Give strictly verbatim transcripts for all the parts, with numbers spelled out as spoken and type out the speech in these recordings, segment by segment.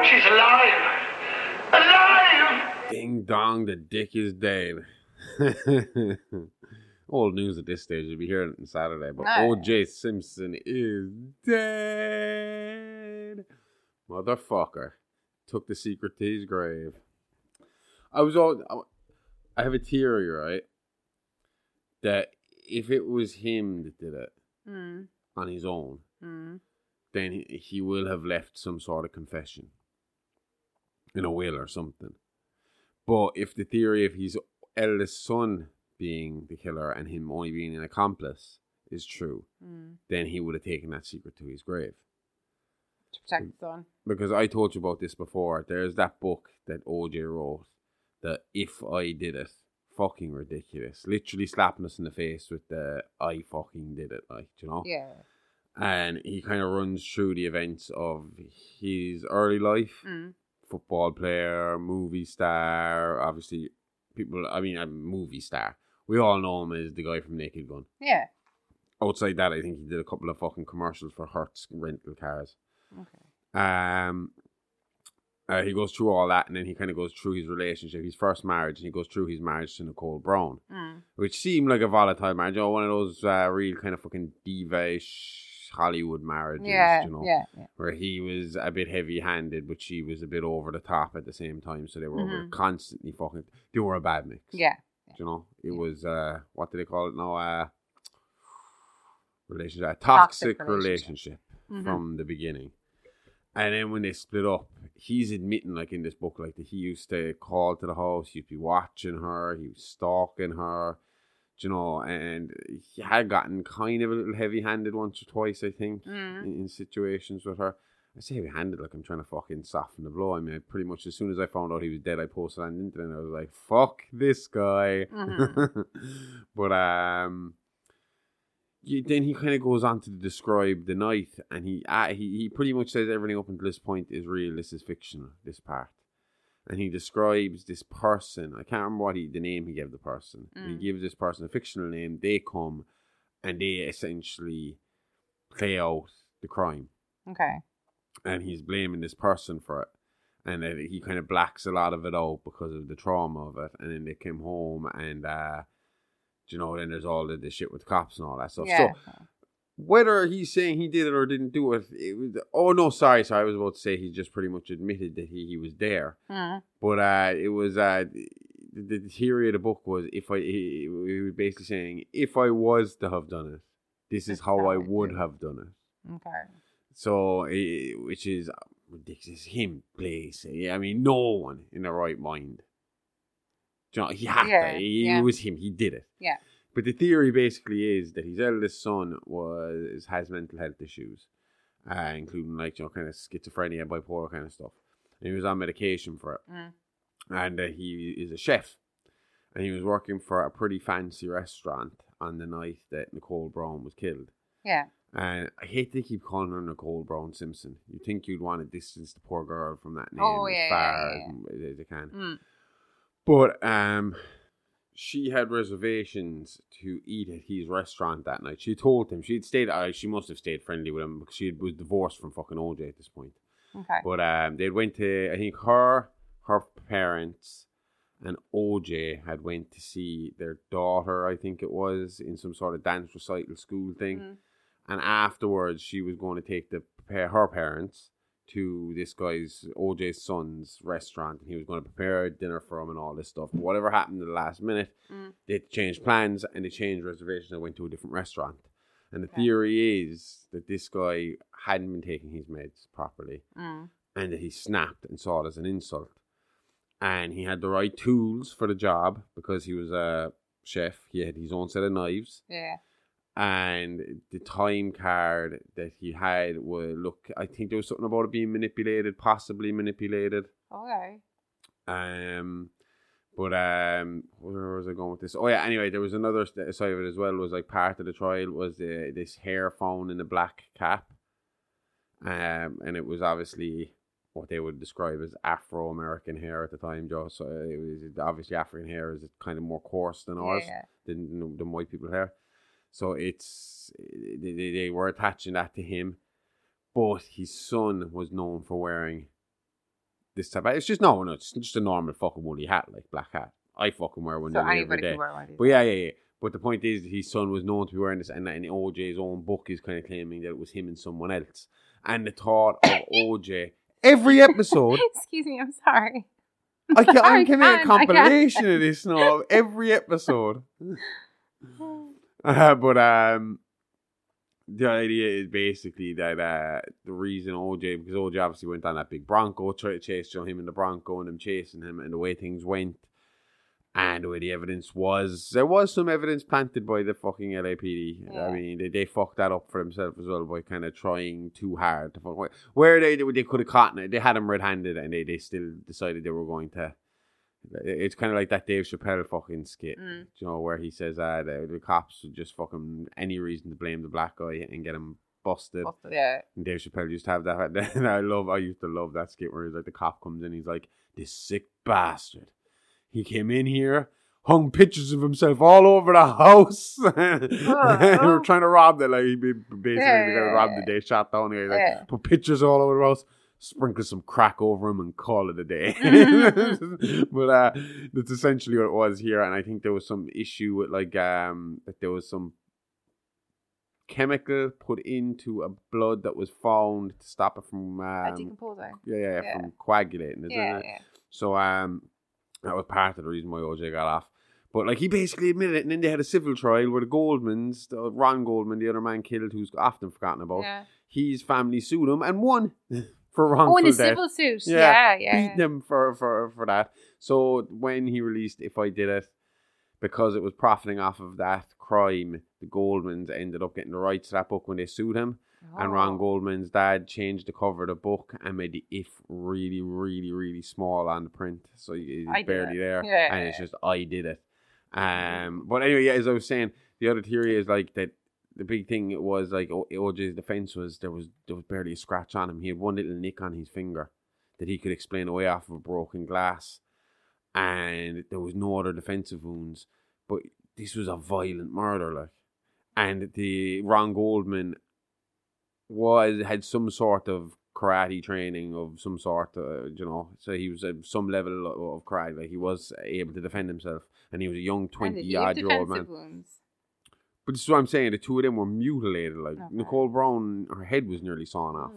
She's alive. Alive! Ding dong, the dick is dead. Old news at this stage. You'll be hearing it on Saturday. But No. O J Simpson is dead. Motherfucker. Took the secret to his grave. I was all... I have a theory, right? That if it was him that did it Mm. on his own, Mm. then he, he will have left some sort of confession in a will or something. But if the theory of his eldest son being the killer and him only being an accomplice is true, Mm. then he would have taken that secret to his grave. To protect his son. Because I told you about this before. There's that book that O J wrote, that If I Did It. Fucking ridiculous. Literally slapping us in the face with the I fucking did it, like, you know? Yeah. And he kind of runs through the events of his early life. Mm. Football player, movie star, obviously people, I mean, a movie star. We all know him as the guy from Naked Gun. Yeah. Outside that, I think he did a couple of fucking commercials for Hertz rental cars. Okay. Um, uh, he goes through all that, and then he kind of goes through his relationship, his first marriage, and he goes through his marriage to Nicole Brown, Mm. which seemed like a volatile marriage. You know, one of those uh, real kind of fucking diva-ish Hollywood marriages, Yeah. you know, Yeah. Yeah. where he was a bit heavy-handed, but she was a bit over the top at the same time. So they were Mhm. constantly fucking. They were a bad mix. Yeah. You know, it Yeah. was uh, what do they call it now? Uh, relationship, a Toxic toxic, relationship. relationship, Mhm. from the beginning. And then when they split up, he's admitting, like in this book, like that he used to call to the house, he'd be watching her, he was stalking her, you know, and he had gotten kind of a little heavy-handed once or twice, I think, Mm. in, in situations with her. I say heavy-handed, like I'm trying to fucking soften the blow. I mean, I pretty much as soon as I found out he was dead, I posted on the internet, and I was like, fuck this guy. Mhm. But um, you, then he kind of goes on to describe the night, and he, uh, he he pretty much says everything up until this point is real, this is fictional, this part. And he describes this person. I can't remember what he, the name he gave the person. Mm. He gives this person a fictional name. They come and they essentially play out the crime. Okay. And he's blaming this person for it. And then he kind of blacks a lot of it out because of the trauma of it. And then they came home and, uh, you know, then there's all the, the shit with the cops and all that stuff. Yeah. So whether he's saying he did it or didn't do it, it was, oh no, sorry, sorry, I was about to say he just pretty much admitted that he, he was there. Mm. But uh, it was, uh, the, the theory of the book was, if I, he, he was basically saying, if I was to have done it, this is This how is how I I would do it. have done it. Okay. So, eh, which is ridiculous. Him, please. I mean, no one in their right mind. Do you know, he had Yeah, to. It yeah. was him. He did it. Yeah. But the theory basically is that his eldest son was has mental health issues, uh, including like you know kind of schizophrenia, bipolar kind of stuff. And he was on medication for it, Mm. and uh, he is a chef, and he was working for a pretty fancy restaurant on the night that Nicole Brown was killed. Yeah. And I hate to keep calling her Nicole Brown Simpson. You'd think you'd want to distance the poor girl from that name Oh, as yeah, far yeah, yeah, as, as you can. Mm. But um, she had reservations to eat at his restaurant that night. She told him she'd stayed. Uh, she must have stayed friendly with him because she was divorced from fucking O J at this point. Okay. But um, they went to I think her, her parents, and O J had went to see their daughter. I think it was in some sort of dance recital school thing. Mm. And afterwards, she was going to take the her parents to this guy's, O J's son's restaurant. And he was going to prepare dinner for him and all this stuff. But whatever happened at the last minute, Mm. they changed plans and they changed reservations and went to a different restaurant. And the Okay. theory is that this guy hadn't been taking his meds properly Mm. and that he snapped and saw it as an insult. And he had the right tools for the job because he was a chef. He had his own set of knives. Yeah. And the time card that he had was, look, I think there was something about it being manipulated, possibly manipulated. Okay. Um, but um, where was I going with this? Oh yeah, anyway, there was another st- side of it as well. Was like part of the trial was the, this hair found in a black cap, um, and it was obviously what they would describe as Afro-American hair at the time, Joe. So it was obviously African hair is kind of more coarse than ours, Yeah. than than white people hair. So it's they, they they were attaching that to him, but his son was known for wearing this type of, it's just, no, no, it's just a normal fucking woolly hat, like black hat. I fucking wear one So every anybody day. can wear one of these. But yeah, yeah, yeah. But the point is, his son was known to be wearing this, and in O J's own book is kind of claiming that it was him and someone else. And the thought of O J, every episode, Excuse me, I'm sorry. I can, I I can make a can't, I compilation of this now, of every episode. Uh, but um, the idea is basically that uh, the reason O J, because O J obviously went on that big Bronco, tried to chase him in the Bronco and them chasing him, and the way things went, and the way the evidence was, there was some evidence planted by the fucking L A P D. Yeah. I mean, they, they fucked that up for themselves as well by kind of trying too hard to fuck. Where they they could have caught it, they had him red-handed, and they, they still decided they were going to. It's kind of like that Dave Chappelle fucking skit, Mm. you know, where he says uh, the, the cops would just fucking any reason to blame the black guy and get him busted. Busted, yeah. And Dave Chappelle used to have that. And I love, I used to love that skit where he's like, the cop comes in, he's like, this sick bastard. He came in here, hung pictures of himself all over the house. They were trying to rob the, like, he basically Yeah, they gonna yeah, rob yeah. the day, shot down here. Like, Yeah. put pictures all over the house. Sprinkle some crack over him and call it a day. But uh, that's essentially what it was here. And I think there was some issue with like um that there was some chemical put into a blood that was found to stop it from A um, decomposer. yeah, yeah, Yeah. from coagulating, isn't Yeah, it? yeah. So um that was part of the reason why O J got off. But like he basically admitted it, and then they had a civil trial where the Goldmans, the Ron Goldman, the other man killed, who's often forgotten about, Yeah. his family sued him and won for Oh, wrongful in a death. civil suit. Yeah, Yeah, yeah. Beating him for, for, for that. So when he released If I Did It, because it was profiting off of that crime, the Goldmans ended up getting the rights to that book when they sued him. And Ron Oh. Goldman's dad changed the cover of the book and made the if really, really, really small on the print. So it's I did barely it. there. Yeah. And it's just, I did it. Um, But anyway, yeah, as I was saying, the other theory is like that the big thing was like O- OJ's defense was there was there was barely a scratch on him. He had one little nick on his finger that he could explain away off of a broken glass. And there was no other defensive wounds. But this was a violent murder, like. And the Ron Goldman was had some sort of karate training of some sort, uh, you know. So he was at some level of, of karate. Like he was able to defend himself, and he was a young And did he have twenty-odd-year-old man. defensive wounds? But this is what I'm saying. The two of them were mutilated. Like Okay. Nicole Brown, her head was nearly sawn off,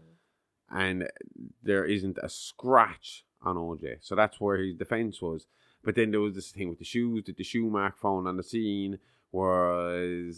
and there isn't a scratch on O J. So that's where his defense was. But then there was this thing with the shoes that the shoe mark found on the scene was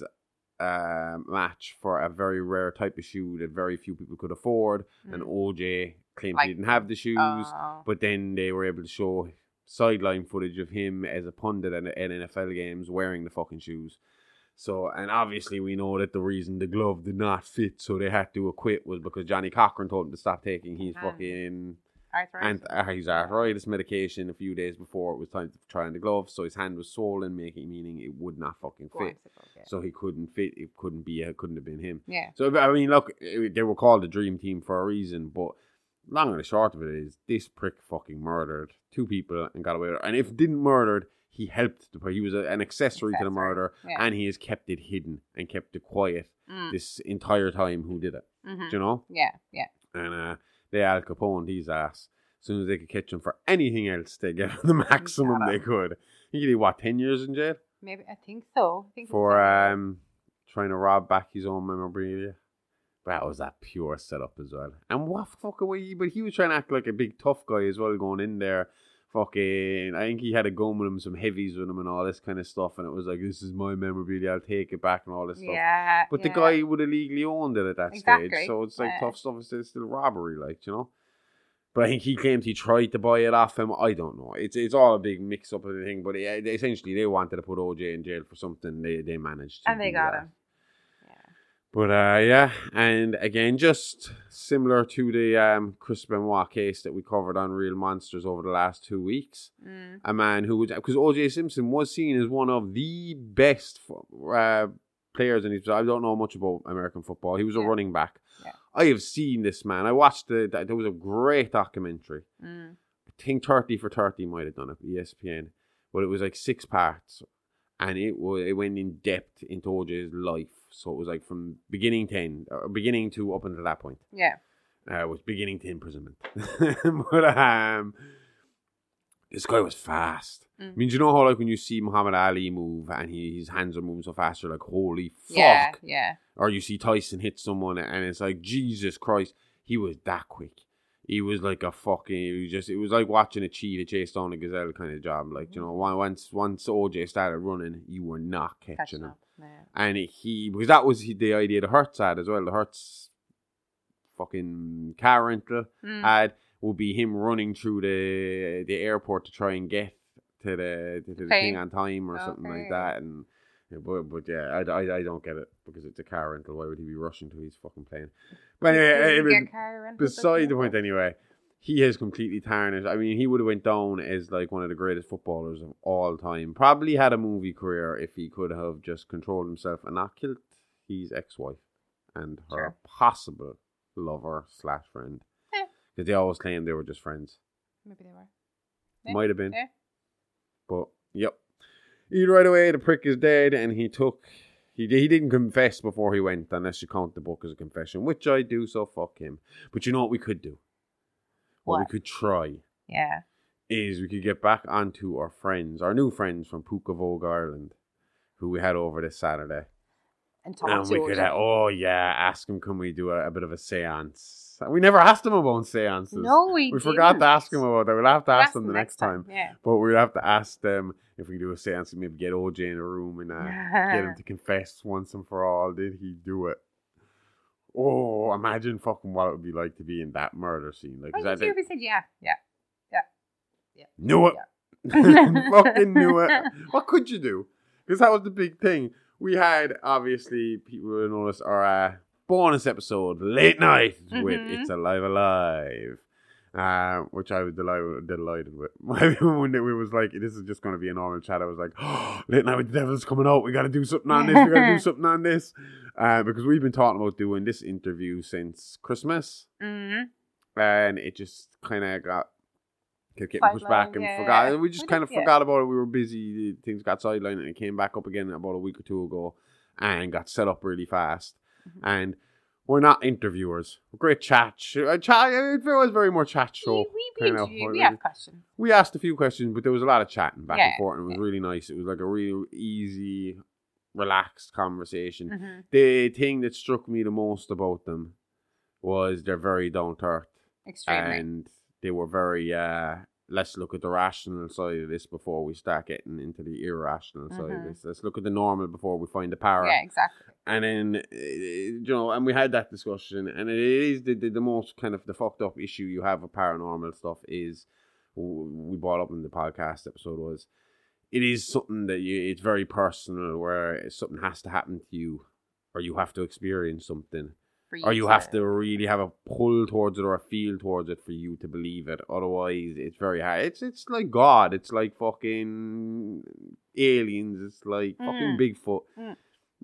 a match for a very rare type of shoe that very few people could afford. And Mm. O J claimed Like- he didn't have the shoes, Oh. but then they were able to show sideline footage of him as a pundit at N F L games wearing the fucking shoes. So, and obviously we know that the reason the glove did not fit, so they had to acquit, was because Johnny Cochran told him to stop taking his Ah. fucking Arthritis. and uh, his arthritis medication a few days before it was time to try on the glove. So his hand was swollen, making meaning it would not fucking Go on, fit. suppose, yeah. So he couldn't fit. It couldn't be. It couldn't have been him. Yeah. So I mean, look, it- they were called the Dream Team for a reason, but long and the short of it is this prick fucking murdered two people and got away with it. And if he didn't murdered, he helped. The, he was a, an accessory, to the Accessory, murder, yeah. and he has kept it hidden and kept it quiet Mm. this entire time. Who did it? Mhm. Do you know? Yeah, yeah. And uh, they Al Capone his ass. As soon as they could catch him for anything else, they gave him the maximum Got they him. could. He could do what, ten years in jail Maybe I think so. I think it's for ten years. um trying to rob back his own memorabilia. That was that pure setup as well. And what fucking way? But he was trying to act like a big tough guy as well, going in there. Fucking, I think he had a gun with him, some heavies with him, and all this kind of stuff. And it was like, "This is my memorabilia. I'll take it back," and all this stuff. Yeah. But the yeah. guy would have legally owned it at that Exactly. stage. So it's like Yeah. tough stuff. It's still, still robbery, like, you know. But I think he claimed he tried to buy it off him. I don't know. It's it's all a big mix up of the thing. But yeah, they, essentially, they wanted to put O J in jail for something. They they managed to And they do got that. him. Yeah. But uh, yeah, and again, just similar to the um, Chris Benoit case that we covered on Real Monsters over the last two weeks. Mm. A man who was, because O J Simpson was seen as one of the best uh, players in his. I don't know much about American football. He was a Yeah. running back. Yeah. I have seen this man. I watched the. There was a great documentary. Mm. I think thirty for thirty might have done it, E S P N, but it was like six parts, and it was it went in depth into O J's life. So it was like from beginning ten, or beginning to up until that point. Yeah. uh, was beginning to imprisonment. But um, this guy was fast. Mm. I mean, do you know how like when you see Muhammad Ali move and he, his hands are moving so fast, you're like, holy fuck. Yeah, yeah. Or you see Tyson hit someone and it's like, Jesus Christ, he was that quick. He was like a fucking, he was just, it was like watching a cheetah chase down a gazelle kind of job. Like, you know, once once O J started running, you were not catching Catching him. up. Yeah. And he, because that was the idea the Hertz had as well. The Hertz fucking car rental Mm. had would be him running through the the airport to try and get to the to the Okay. thing on time or something like Okay. that. And but, but yeah, I, I, I don't get it because it's a car rental. Why would he be rushing to his fucking plane? But anyway, Did I you mean, get car rentals at beside the the point anyway, he has completely tarnished. I mean, he would have went down as like one of the greatest footballers of all time. Probably had a movie career if he could have just controlled himself and not killed his ex-wife and her Sure. possible lover slash friend. Yeah. Because they always claimed they were just friends. Maybe they were. Yeah. Might have been. Yeah. But, yep. Either right away, the prick is dead, and he took... He, he didn't confess before he went, unless you count the book as a confession, which I do, so fuck him. But you know what we could do? What, What? we could try Yeah. is we could get back onto our friends, our new friends from Puka Vogue, Ireland, who we had over this Saturday. And talk And to we O could, J. have, oh yeah, ask him, can we do a, a bit of a seance? We never asked him about seances. No, we We forgot to didn't. ask him about that. We'll have to We'll ask them the next time. Yeah. But we'll have to ask them if we do a seance and maybe get O J in a room and uh, get him to confess once and for all. Did he do it? Oh, imagine fucking what it would be like to be in that murder scene. Like, Why is did that you it? ever said yeah, yeah, yeah. Knew it. Yeah. Fucking knew it. What could you do? Because that was the big thing. We had, obviously, people who noticed our uh, bonus episode, Late Night, with Mhm. It's Alive Alive, uh, which I was delighted, delighted with. When it was like, this is just going to be a normal chat, I was like, oh, Late Night with the Devil's coming out. We got to do something on this. We got to do something on this. Uh, because we've been talking about doing this interview since Christmas. Mm-hmm. And it just kind of got kept getting pushed Sidelined, back and yeah, forgot. yeah. We just We kind did, of yeah. forgot about it. We were busy. Things got sidelined and it came back up again about a week or two ago and got set up really fast. Mhm. And we're not interviewers. We're great chat. sh- uh, chat it was very much chat show. We, we, kind we, of we, what we we have did. questions. We asked a few questions, but there was a lot of chatting back and Yeah, forth and it was really nice. It was like a really easy, relaxed conversation. Mm-hmm. The thing that struck me the most about them was they're very down to earth. Extremely. And they were very, uh, let's look at the rational side of this before we start getting into the irrational side of Mhm. this. Let's look at the normal before we find the power. Yeah, exactly. And then, uh, you know, and we had that discussion, and it is the, the, the most kind of the fucked up issue you have with paranormal stuff is, w- we brought up in the podcast episode was, it is something that you, it's very personal where something has to happen to you, or you have to experience something. For Or you have to really have a pull towards it or a feel towards it for you to believe it. Otherwise, it's very hard. It's it's like God. It's like fucking aliens. It's like fucking Mm. Bigfoot. Mm.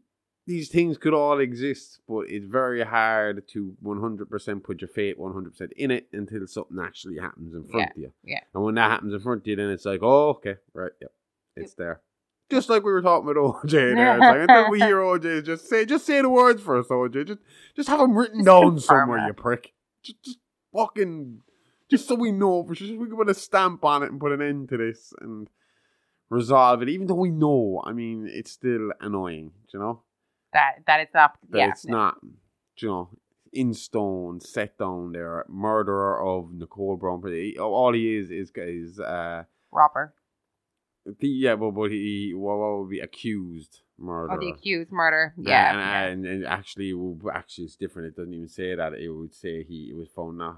These things could all exist, but it's very hard to one hundred percent put your faith one hundred percent in it until something actually happens in front of you. yeah. And when that happens in front of you, then it's like, oh, okay, right, yep, it's there. Just like we were talking about O J there. It's like, until we hear O J, just say just say the words for us, O J. Just just have them written Just down confirm somewhere, it. you prick. Just, just fucking, just so we know for sure. Just we can put a stamp on it and put an end to this and resolve it. Even though we know, I mean, it's still annoying, do you know? That that it's not. That yeah. it's not, do you know, in stone, set down there. Murderer of Nicole Brown. All he is is is uh. Robber. The, yeah, but, but he what, what would be accused murder. Or the accused murder. Yeah. and, yeah. and, and actually, well, actually, it's different. It doesn't even say that. It would say he was found not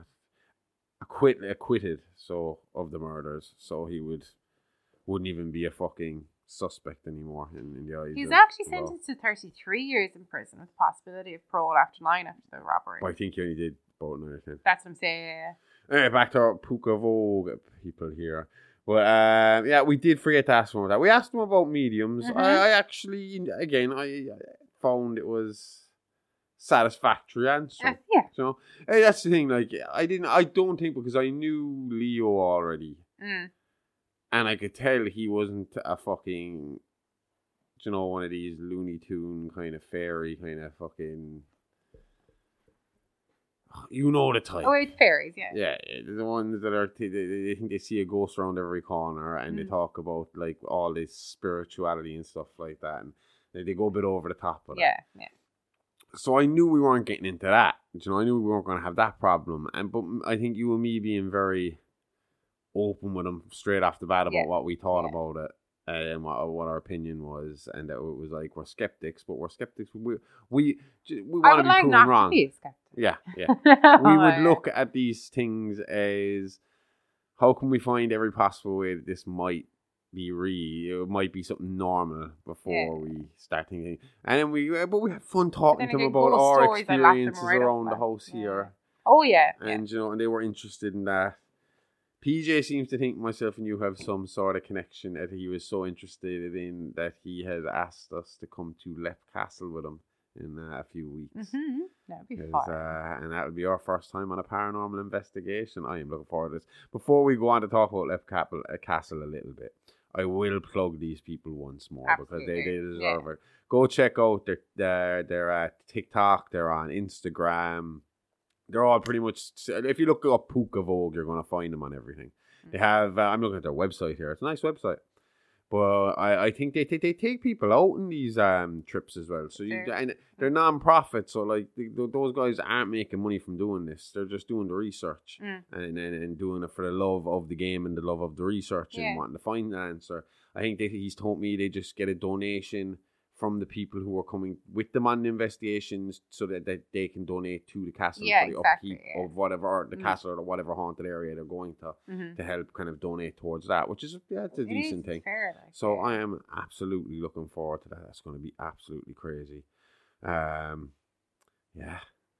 acquit acquitted. So of the murders, so he would wouldn't even be a fucking suspect anymore in, in the eyes. He's of actually the law. sentenced to thirty-three years in prison with possibility of parole after nine after the robbery. But I think he only did about nine or ten. That's what I'm saying. Yeah. Anyway, back to our Puka Vogue people here. But uh, yeah, we did forget to ask them about that. We asked them about mediums. Mhm. I, I actually, again, I, I found it was satisfactory answer. Uh, yeah. So hey, that's the thing. Like, I didn't, I don't think because I knew Leo already, Mm. and I could tell he wasn't a fucking, you know, one of these Looney Tune kind of fairy kind of fucking. You know the type. Oh, it's fairies, yeah. Yeah, the ones that are, they, they think they see a ghost around every corner and mm. they talk about like all this spirituality and stuff like that. And they, they go a bit over the top of yeah, it. Yeah, yeah. So I knew we weren't getting into that. You know, I knew we weren't going to have that problem. And But I think you and me being very open with them straight off the bat about yeah. what we thought yeah. about it. And what, what our opinion was, and that it was like we're skeptics, but we're skeptics. We we we want to be like proven not wrong. To be a skeptic. Yeah, yeah. We would look at these things as how can we find every possible way that this might be real? It might be something normal before yeah. we start thinking. And then we, but we had fun talking to them about our experiences right around the house yeah. here. Oh yeah, and yeah. you know, and they were interested in that. P J seems to think myself and you have some sort of connection that he was so interested in that he has asked us to come to Leap Castle with him in uh, a few weeks. Mm-hmm. That'd be fun. Uh, and that would be our first time on a paranormal investigation. I am looking forward to this. Before we go on to talk about Leap Castle a little bit, I will plug these people once more Absolutely. because they, they deserve yeah. it. Go check out their, their, their uh, TikTok, they're on Instagram. They're all pretty much, if you look up Puka Vogue, you're going to find them on everything. They have, uh, I'm looking at their website here. It's a nice website. But I, I think they, they they take people out on these um trips as well. So you, and they're non-profit, so like they, those guys aren't making money from doing this. They're just doing the research mm. and, and and doing it for the love of the game and the love of the research yeah. and wanting to find the answer. I think that he's told me they just get a donation from the people who are coming with them on the investigations so that, that they can donate to the castle yeah, for the exactly, upkeep yeah. of whatever, the mm-hmm. castle or whatever haunted area they're going to, mm-hmm. to help kind of donate towards that, which is, yeah, it's a it decent thing. Fair, like, so yeah. I am absolutely looking forward to that. That's going to be absolutely crazy. Um, yeah.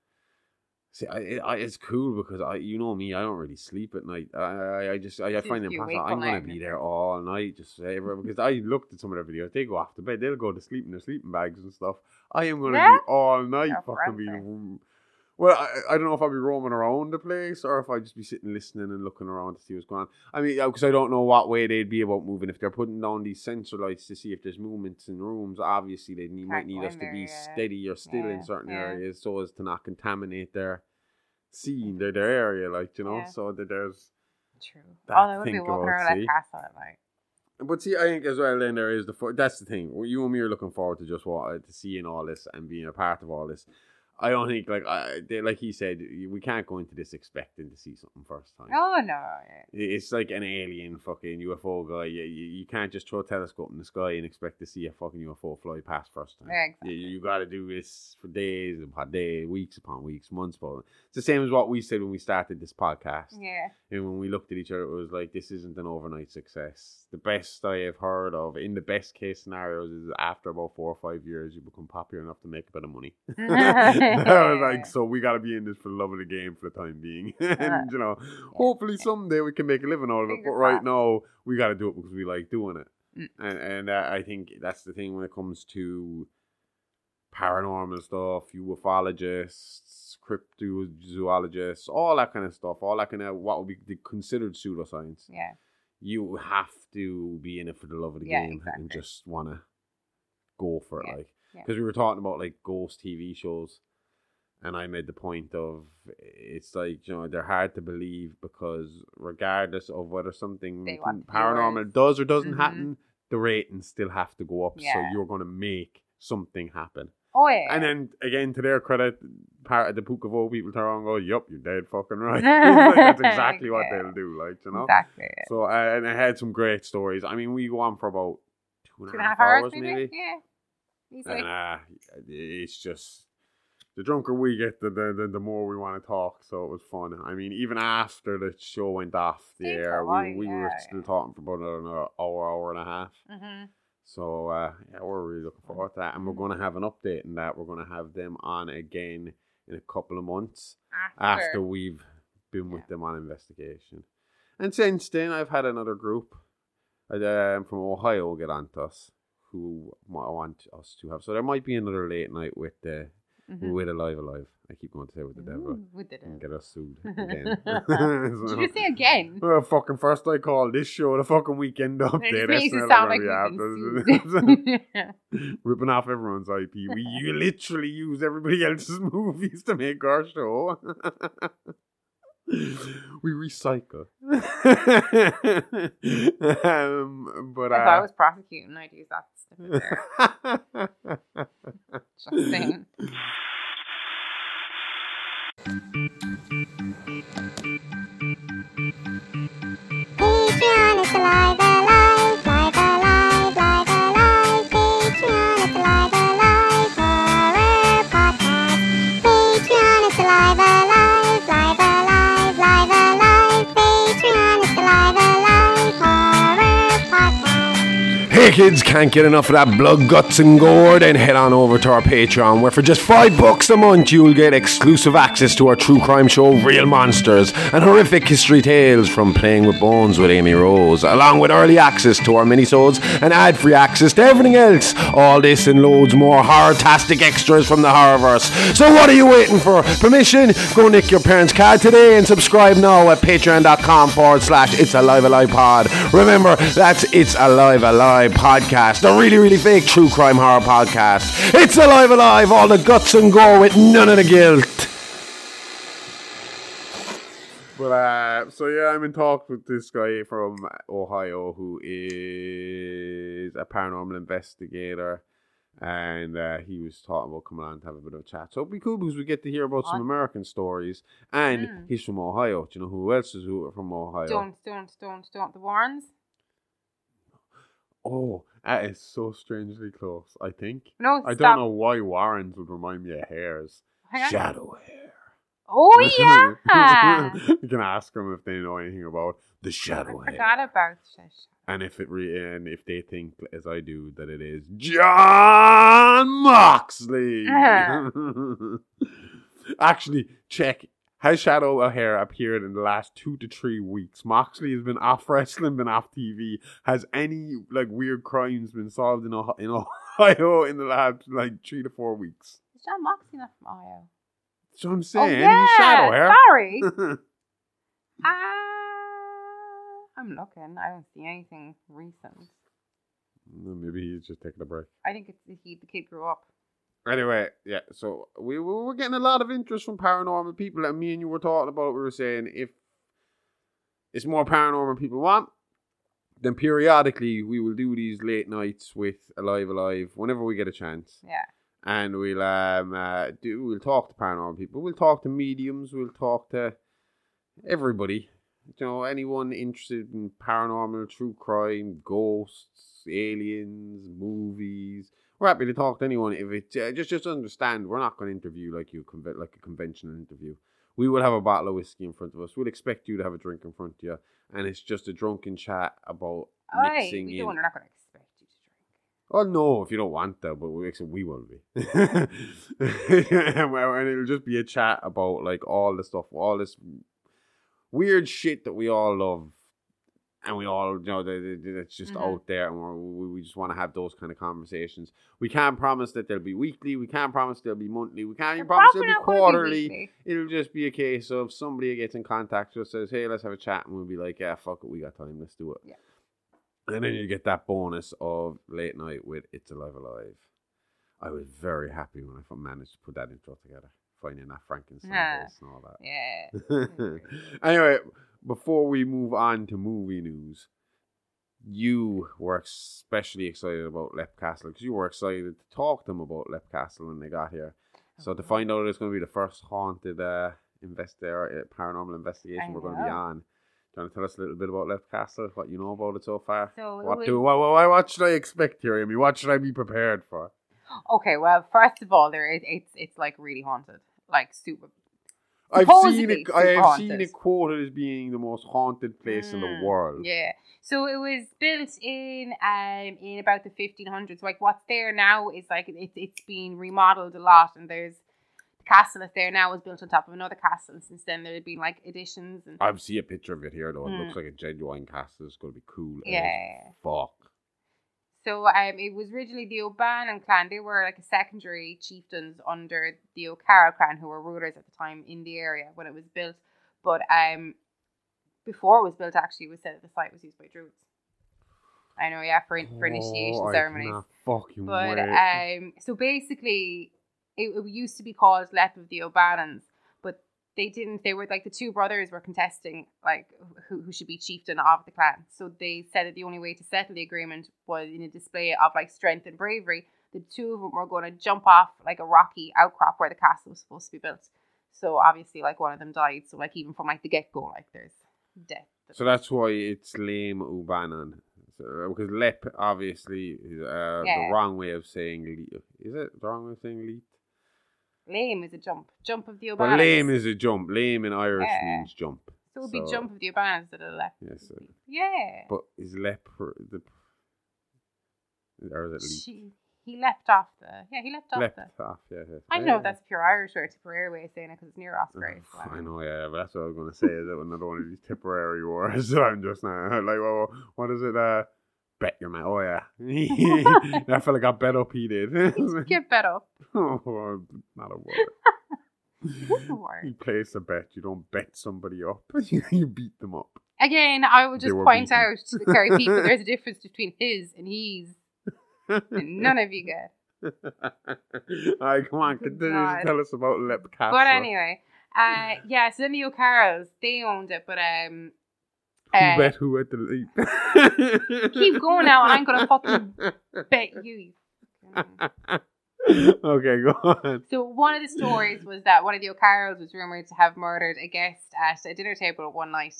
See, I, I, it's cool because I, you know me, I don't really sleep at night. I, I just, I, I find it impossible. I'm going to be there all night, just because I looked at some of their videos. They go off to bed, they'll go to sleep in their sleeping bags and stuff. I am going to yeah? be all night, no, fucking be. Well, I, I don't know if I'll be roaming around the place or if I'd just be sitting listening and looking around to see what's going on. I mean, because I don't know what way they'd be about moving. If they're putting down these sensor lights to see if there's movements in rooms, obviously they need, might need us to be yeah. steady or still yeah. in certain yeah. areas so as to not contaminate their scene, their, their area, like, you know, yeah. so that there's true. that oh, they would be think walking about, around see. that castle at night. But see, I think as well, then there is the fo- that's the thing. You and me are looking forward to just what to seeing all this and being a part of all this. I don't think, like I, they, like he said, we can't go into this expecting to see something first time. Oh, no. It's like an alien fucking U F O guy. You, you, you can't just throw a telescope in the sky and expect to see a fucking U F O fly past first time. Yeah, exactly. You, you got to do this for days upon days, weeks upon weeks, months upon. It's the same as what we said when we started this podcast. Yeah. And when we looked at each other, it was like, this isn't an overnight success. The best I have heard of, in the best case scenarios, is after about four or five years, you become popular enough to make a bit of money. I was like, so we got to be in this for the love of the game for the time being. And, you know, yeah. hopefully someday we can make a living out of it. But right now, we got to do it because we like doing it. Mm. And, and uh, I think that's the thing when it comes to paranormal stuff, ufologists, cryptozoologists, all that kind of stuff, all that kind of what would be considered pseudoscience. Yeah. You have to be in it for the love of the yeah, game exactly. and just want to go for it. Yeah. Like, because yeah. we were talking about like ghost T V shows. And I made the point of, it's like, you know, they're hard to believe because regardless of whether something paranormal does or doesn't mm-hmm. happen, the ratings still have to go up. Yeah. So you're going to make something happen. Oh, yeah. And then, again, to their credit, part of the Puka Vogue people turn around and go, yup, you're dead fucking right. Like, that's exactly yeah. what they'll do, like, you know? Exactly. Yeah. So, uh, and I had some great stories. I mean, we go on for about two and, two and a half, half hours, hours, maybe. maybe. Yeah. Easily. And uh, it's just... The drunker we get, the, the the more we want to talk. So it was fun. I mean, even after the show went off the Seems air, so we, we yeah, were yeah. still talking for about another hour, hour and a half. Mm-hmm. So, uh, yeah, we're really looking forward to that. And we're going to have an update in that. We're going to have them on again in a couple of months after, after we've been with yeah. them on investigation. And since then, I've had another group um, from Ohio get on to us who want us to have. So there might be another late night with the... Mhm. With Alive Alive. I keep going to say with the devil. Ooh, with the And devil. get us sued again. Did you say again? Well, fucking first I called this show the fucking weekend update. It just makes That's it not sound like gonna we've be been after. sued. Ripping off everyone's I P. We you literally use everybody else's movies to make our show. We recycle. um, but uh, If I was prosecuting, I'd use that stuff there. Just saying. Patreon, it's alive, alive, live, alive, live, alive. Patreon, it's alive, alive, horror podcast. Patreon, it's alive, alive, live, alive, live, alive. Patreon, it's alive, alive, horror podcast. Hey kids, can't get enough of that blood, guts and gore? Then head on over to our Patreon, where for just five bucks a month you'll get exclusive access to our true crime show Real Monsters and horrific history tales from Playing with Bones with Amy Rose, along with early access to our minisodes and ad-free access to everything else. All this and loads more horror-tastic extras from the Horrorverse. So what are you waiting for? Permission? Go nick your parents' card today and subscribe now at patreon.com forward slash It's Alive Alive Pod. Remember, that's It's Alive Alive Podcast, a really, really fake true crime horror podcast. It's Alive Alive, all the guts and gore with none of the guilt. But uh, so yeah, I'm in talks with this guy from Ohio who is a paranormal investigator, and uh, he was talking about coming on to have a bit of a chat. So it'd be cool because we get to hear about some On. American stories, and Mm. he's from Ohio. Do you know who else is who from Ohio? Don't, don't, don't, don't. The Warrens? Oh, that is so strangely close. I think. No, I stop. don't know why Warrens would remind me of hairs. Hang on. Shadow hair. Oh, yeah. You can ask them if they know anything about the shadow I hair. forgot about it. And if it re- and if they think as I do that it is John Moxley. Actually, check. Has Shadow Hair appeared in the last two to three weeks? Moxley has been off wrestling, been off T V. Has any like weird crimes been solved in Ohio, in Ohio in the last like three to four weeks? Is John Moxley not from Ohio? So I'm Oh, saying yeah. he's Shadow Hair. Sorry. uh, I'm looking. I don't see anything recent. Maybe he's just taking a break. I think it's he, the kid grew up. Anyway, yeah, so we, we were getting a lot of interest from paranormal people, and me and you were talking about it. We were saying if it's more paranormal people want, then periodically we will do these late nights with Alive Alive whenever we get a chance. Yeah. And we'll um uh, do we'll talk to paranormal people, we'll talk to mediums, we'll talk to everybody. You know, anyone interested in paranormal, true crime, ghosts, aliens, movies. We're happy to talk to anyone. If it uh, just just understand, we're not going to interview like you conve- like a conventional interview. We will have a bottle of whiskey in front of us. We'll expect you to have a drink in front of you, and it's just a drunken chat about Aye, mixing we in. don't, we're not going to expect you to drink. Oh no, if you don't want that, but we actually we will be. And it'll just be a chat about like all the stuff, all this weird shit that we all love. And we all, you know, it's just Mhm. out there, and we're, we we just want to have those kind of conversations. We can't promise that they'll be weekly. We can't promise they'll be monthly. We can't even They're promise probably they'll be not gonna be quarterly. weekly. It'll just be a case of somebody gets in contact with us, says, "Hey, let's have a chat," and we'll be like, "Yeah, fuck it, we got time. Let's do it." Yeah. And then you get that bonus of late night with It's Alive Alive. I was very happy when I managed to put that intro together, finding that Frankenstein Yeah. voice and all that. Yeah. Anyway, before we move on to movie news, you were especially excited about Lep Castle because you were excited to talk to them about Lep Castle when they got here. So to find out it's going to be the first haunted uh, investigator, uh, paranormal investigation I we're going to be know. on. Do you want to tell us a little bit about Lep Castle, what you know about it so far? So it what was- do what, what, what should I expect here, Amy? What should I be prepared for? Okay, well, first of all, there is it's it's like really haunted, like super. I've seen supposedly it. I super have seen haunted. it quoted as being the most haunted place in the Mm, world. Yeah. So it was built in um in about the fifteen hundreds. Like what's there now is like it's it's been remodeled a lot, and there's the castle that's there now was built on top of another castle. And since then there had been like additions and I've seen a picture of it here though. It Mm. looks like a genuine castle. It's going to be cool. as Yeah. fuck. So um, it was originally the O'Bannon clan. They were like a secondary chieftains under the O'Carroll clan, who were rulers at the time in the area when it was built. But um, before it was built, actually, it was said that the site was used by Druids. I know, yeah, for for initiation oh, ceremonies. Fucking but way. um, so basically, it, it used to be called Lep of the O'Bannons, but they didn't. They were like the two brothers were contesting like who who should be chieftain of the clan. So they said that the only way to settle the agreement was in a display of like strength and bravery. The two of them were going to jump off like a rocky outcrop where the castle was supposed to be built. So obviously, like one of them died. So like even from like the get go, like there's death. So that's why it's Lame O'Bannon. So, because Lep obviously is uh, Yeah. the wrong way of saying leap. Is it the wrong way of saying leap? Lame is a jump. Jump of the But O'Bannons. lame is a jump. Lame in Irish Yeah. means jump. So it would be jump of the O'Bannons that are left. Yes. sir. Yeah. But is Lep or the or is it leap? She, he left off the. Yeah, he left off Left the. off. Yeah. yeah. I don't know if that's pure Irish or a Tipperary way of saying it because it's near Osprey. so I I don't know. know, yeah, but that's what I was going to say. Is that another one of these Tipperary wars that I'm just now like, well, what is it? Uh, bet your man. Oh yeah, that fella got bet up. He did. Get bet up. oh, not a word. What's the word? You place a bet. You don't bet somebody up. you beat them up. Again, I would They just were point beaten. out to the Kerry people there's a difference between his and he's, and none of you get. Alright, come on, continue God. to tell us about Lep Castle. But anyway, uh, yeah. So then the O'Carrolls they owned it, but um, Who uh, bet who at the leap? keep going now. I'm gonna fucking bet you. Okay, go on. So one of the stories was that one of the O'Carrolls was rumoured to have murdered a guest at a dinner table one night.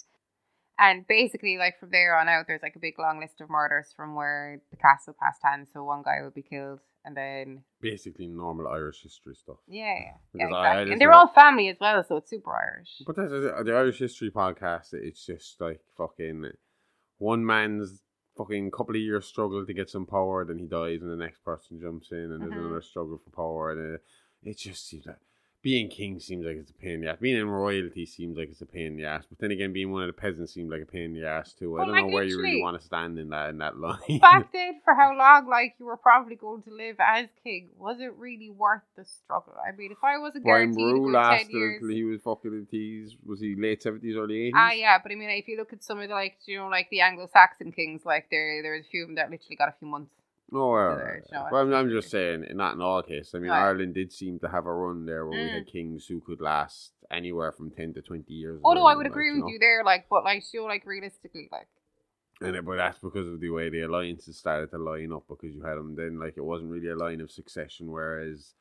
And basically, like from there on out, there's like a big long list of murders from where the castle passed hands. So one guy would be killed and then... Basically normal Irish history stuff. Yeah, yeah, yeah Because I- I exactly. listen And they're to- all family as well, so it's super Irish. But that's the Irish History podcast. It's just like fucking one man's fucking couple of years struggle to get some power, then he dies, and the next person jumps in, and there's Mhm. another struggle for power, and it, it just seems like being king seems like it's a pain in the ass. Being in royalty seems like it's a pain in the ass. But then again, being one of the peasants seems like a pain in the ass too. I Well, don't like, know where you really literally- want to stand in that in that line. Back then, for how long, like, you were probably going to live as king, was it really worth the struggle? I mean, if I wasn't Brian guaranteed a Boru good ten lasted years... until he was fucking in teas. Was he late seventies, early eighties? Ah, yeah, but I mean, if you look at some of the, like, you know, like the Anglo-Saxon kings, like, there there's a few of them that literally got a few months. Oh, well, there, you know, well, I'm, it's- I'm just saying, not in all cases. I mean, Right. Ireland did seem to have a run there where we Mm. had kings who could last anywhere from ten to twenty years. Oh, no, I around, would like, agree you with know. you there, like, but, like, you know, like, realistically, like, And it, but that's because of the way the alliances started to line up, because you had them then, like, it wasn't really a line of succession, whereas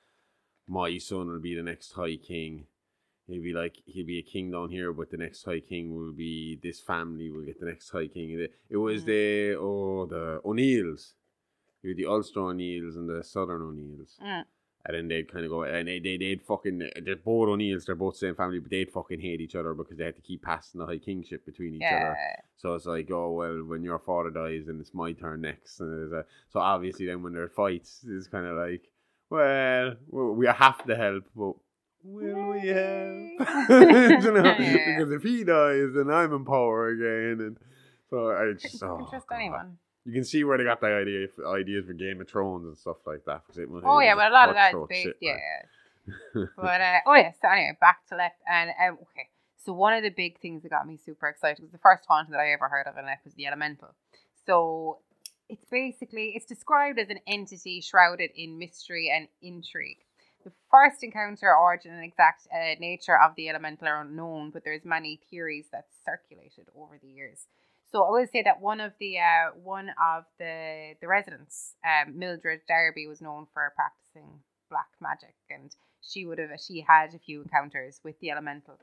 my son will be the next High King. He'll be like, he'll be a king down here, but the next High King will be, this family will get the next High King. It, it was Mm. the, oh, the O'Neills. You had the Ulster O'Neills and the Southern O'Neills. mm. And then they'd kind of go, and they, they, they'd fucking, they're both O'Neills, they're both the same family, but they'd fucking hate each other because they had to keep passing the High Kingship between each yeah. other. So it's like, oh, well, when your father dies, then it's my turn next. And there's a, so obviously then when there are fights, it's kind of like, well, well, we have to help, but will we help? You know, Yeah. because if he dies, then I'm in power again. And so I just, You oh, can trust God. anyone. You can see where they got the idea, ideas for Game of Thrones and stuff like that. 'cause it was- Oh, it yeah, was but a lot of that is cutthroat based, shit, yeah. like. yeah. But, uh, oh, yeah, so anyway, back to Lep. And, um, okay, so one of the big things that got me super excited was the first haunting that I ever heard of in Lep was the Elemental. So it's basically, it's described as an entity shrouded in mystery and intrigue. The first encounter, origin, and exact uh, nature of the Elemental are unknown, but there's many theories that circulated over the years. So I will say that one of the uh, one of the the residents, um, Mildred Darby, was known for practicing black magic, and she would have she had a few encounters with the Elemental.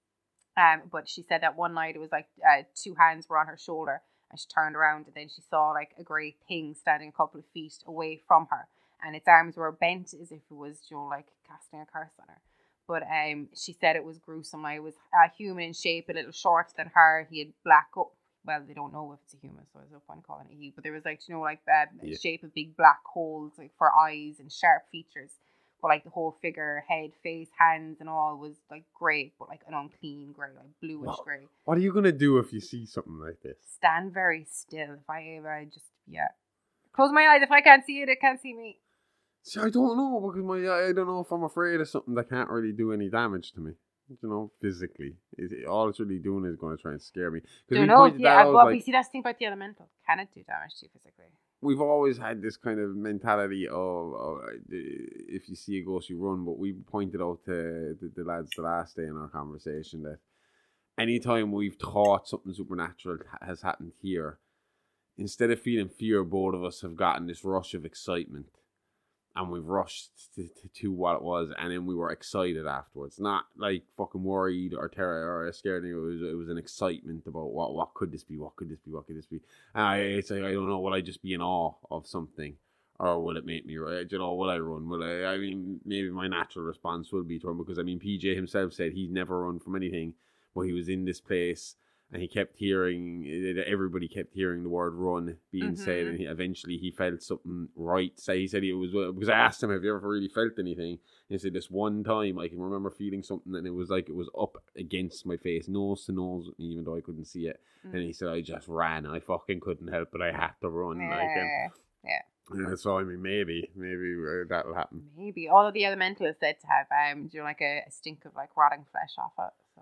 Um, but she said that one night it was like uh, two hands were on her shoulder, and she turned around and then she saw like a grey thing standing a couple of feet away from her, and its arms were bent as if it was, you know, like casting a curse on her. But um, she said it was gruesome. Like, it was uh, human in shape, a little shorter than her. He had black up. Well, they don't know if it's a human, so there's no point calling it he. But there was like, you know, like uh, Yeah. shape of big black holes, like for eyes and sharp features. But like the whole figure, head, face, hands, and all was like grey, but like an unclean grey, like bluish What? grey. What are you going to do if you see something like this? Stand very still. If I ever just yeah, Close my eyes. If I can't see it, it can't see me. See, I don't know because my I don't know if I'm afraid of something that can't really do any damage to me. You know, physically, it, all it's really doing is going to try and scare me. Don't know. Yeah, well, like, we see that's the thing about the elemental. Can it do damage to you physically? We've always had this kind of mentality of, of uh, if you see a ghost, you run. But we pointed out to the, the lads the last day in our conversation that anytime we've thought something supernatural has happened here, instead of feeling fear, both of us have gotten this rush of excitement. And we've rushed to, to, to what it was, and then we were excited afterwards. Not like fucking worried or terror or scared. It was it was an excitement about what what could this be? What could this be? What could this be? And I, it's like I don't know. Will I just be in awe of something, or will it make me? You know, will I run? Will I? I mean, maybe my natural response will be to run because I mean, P J himself said he'd never run from anything, but he was in this place. And he kept hearing, everybody kept hearing the word run being mm-hmm. said. And he, eventually he felt something right. So he said it was, because I asked him, have you ever really felt anything? And he said, this one time I can remember feeling something and it was like it was up against my face, nose to nose with me, even though I couldn't see it. Mm. And he said, I just ran. I fucking couldn't help it. I had to run. Yeah. Like, and, yeah. yeah. So, I mean, maybe, maybe that'll happen. Maybe. All of the elemental is said to have, um, you know, like a, a stink of like rotting flesh off it. So,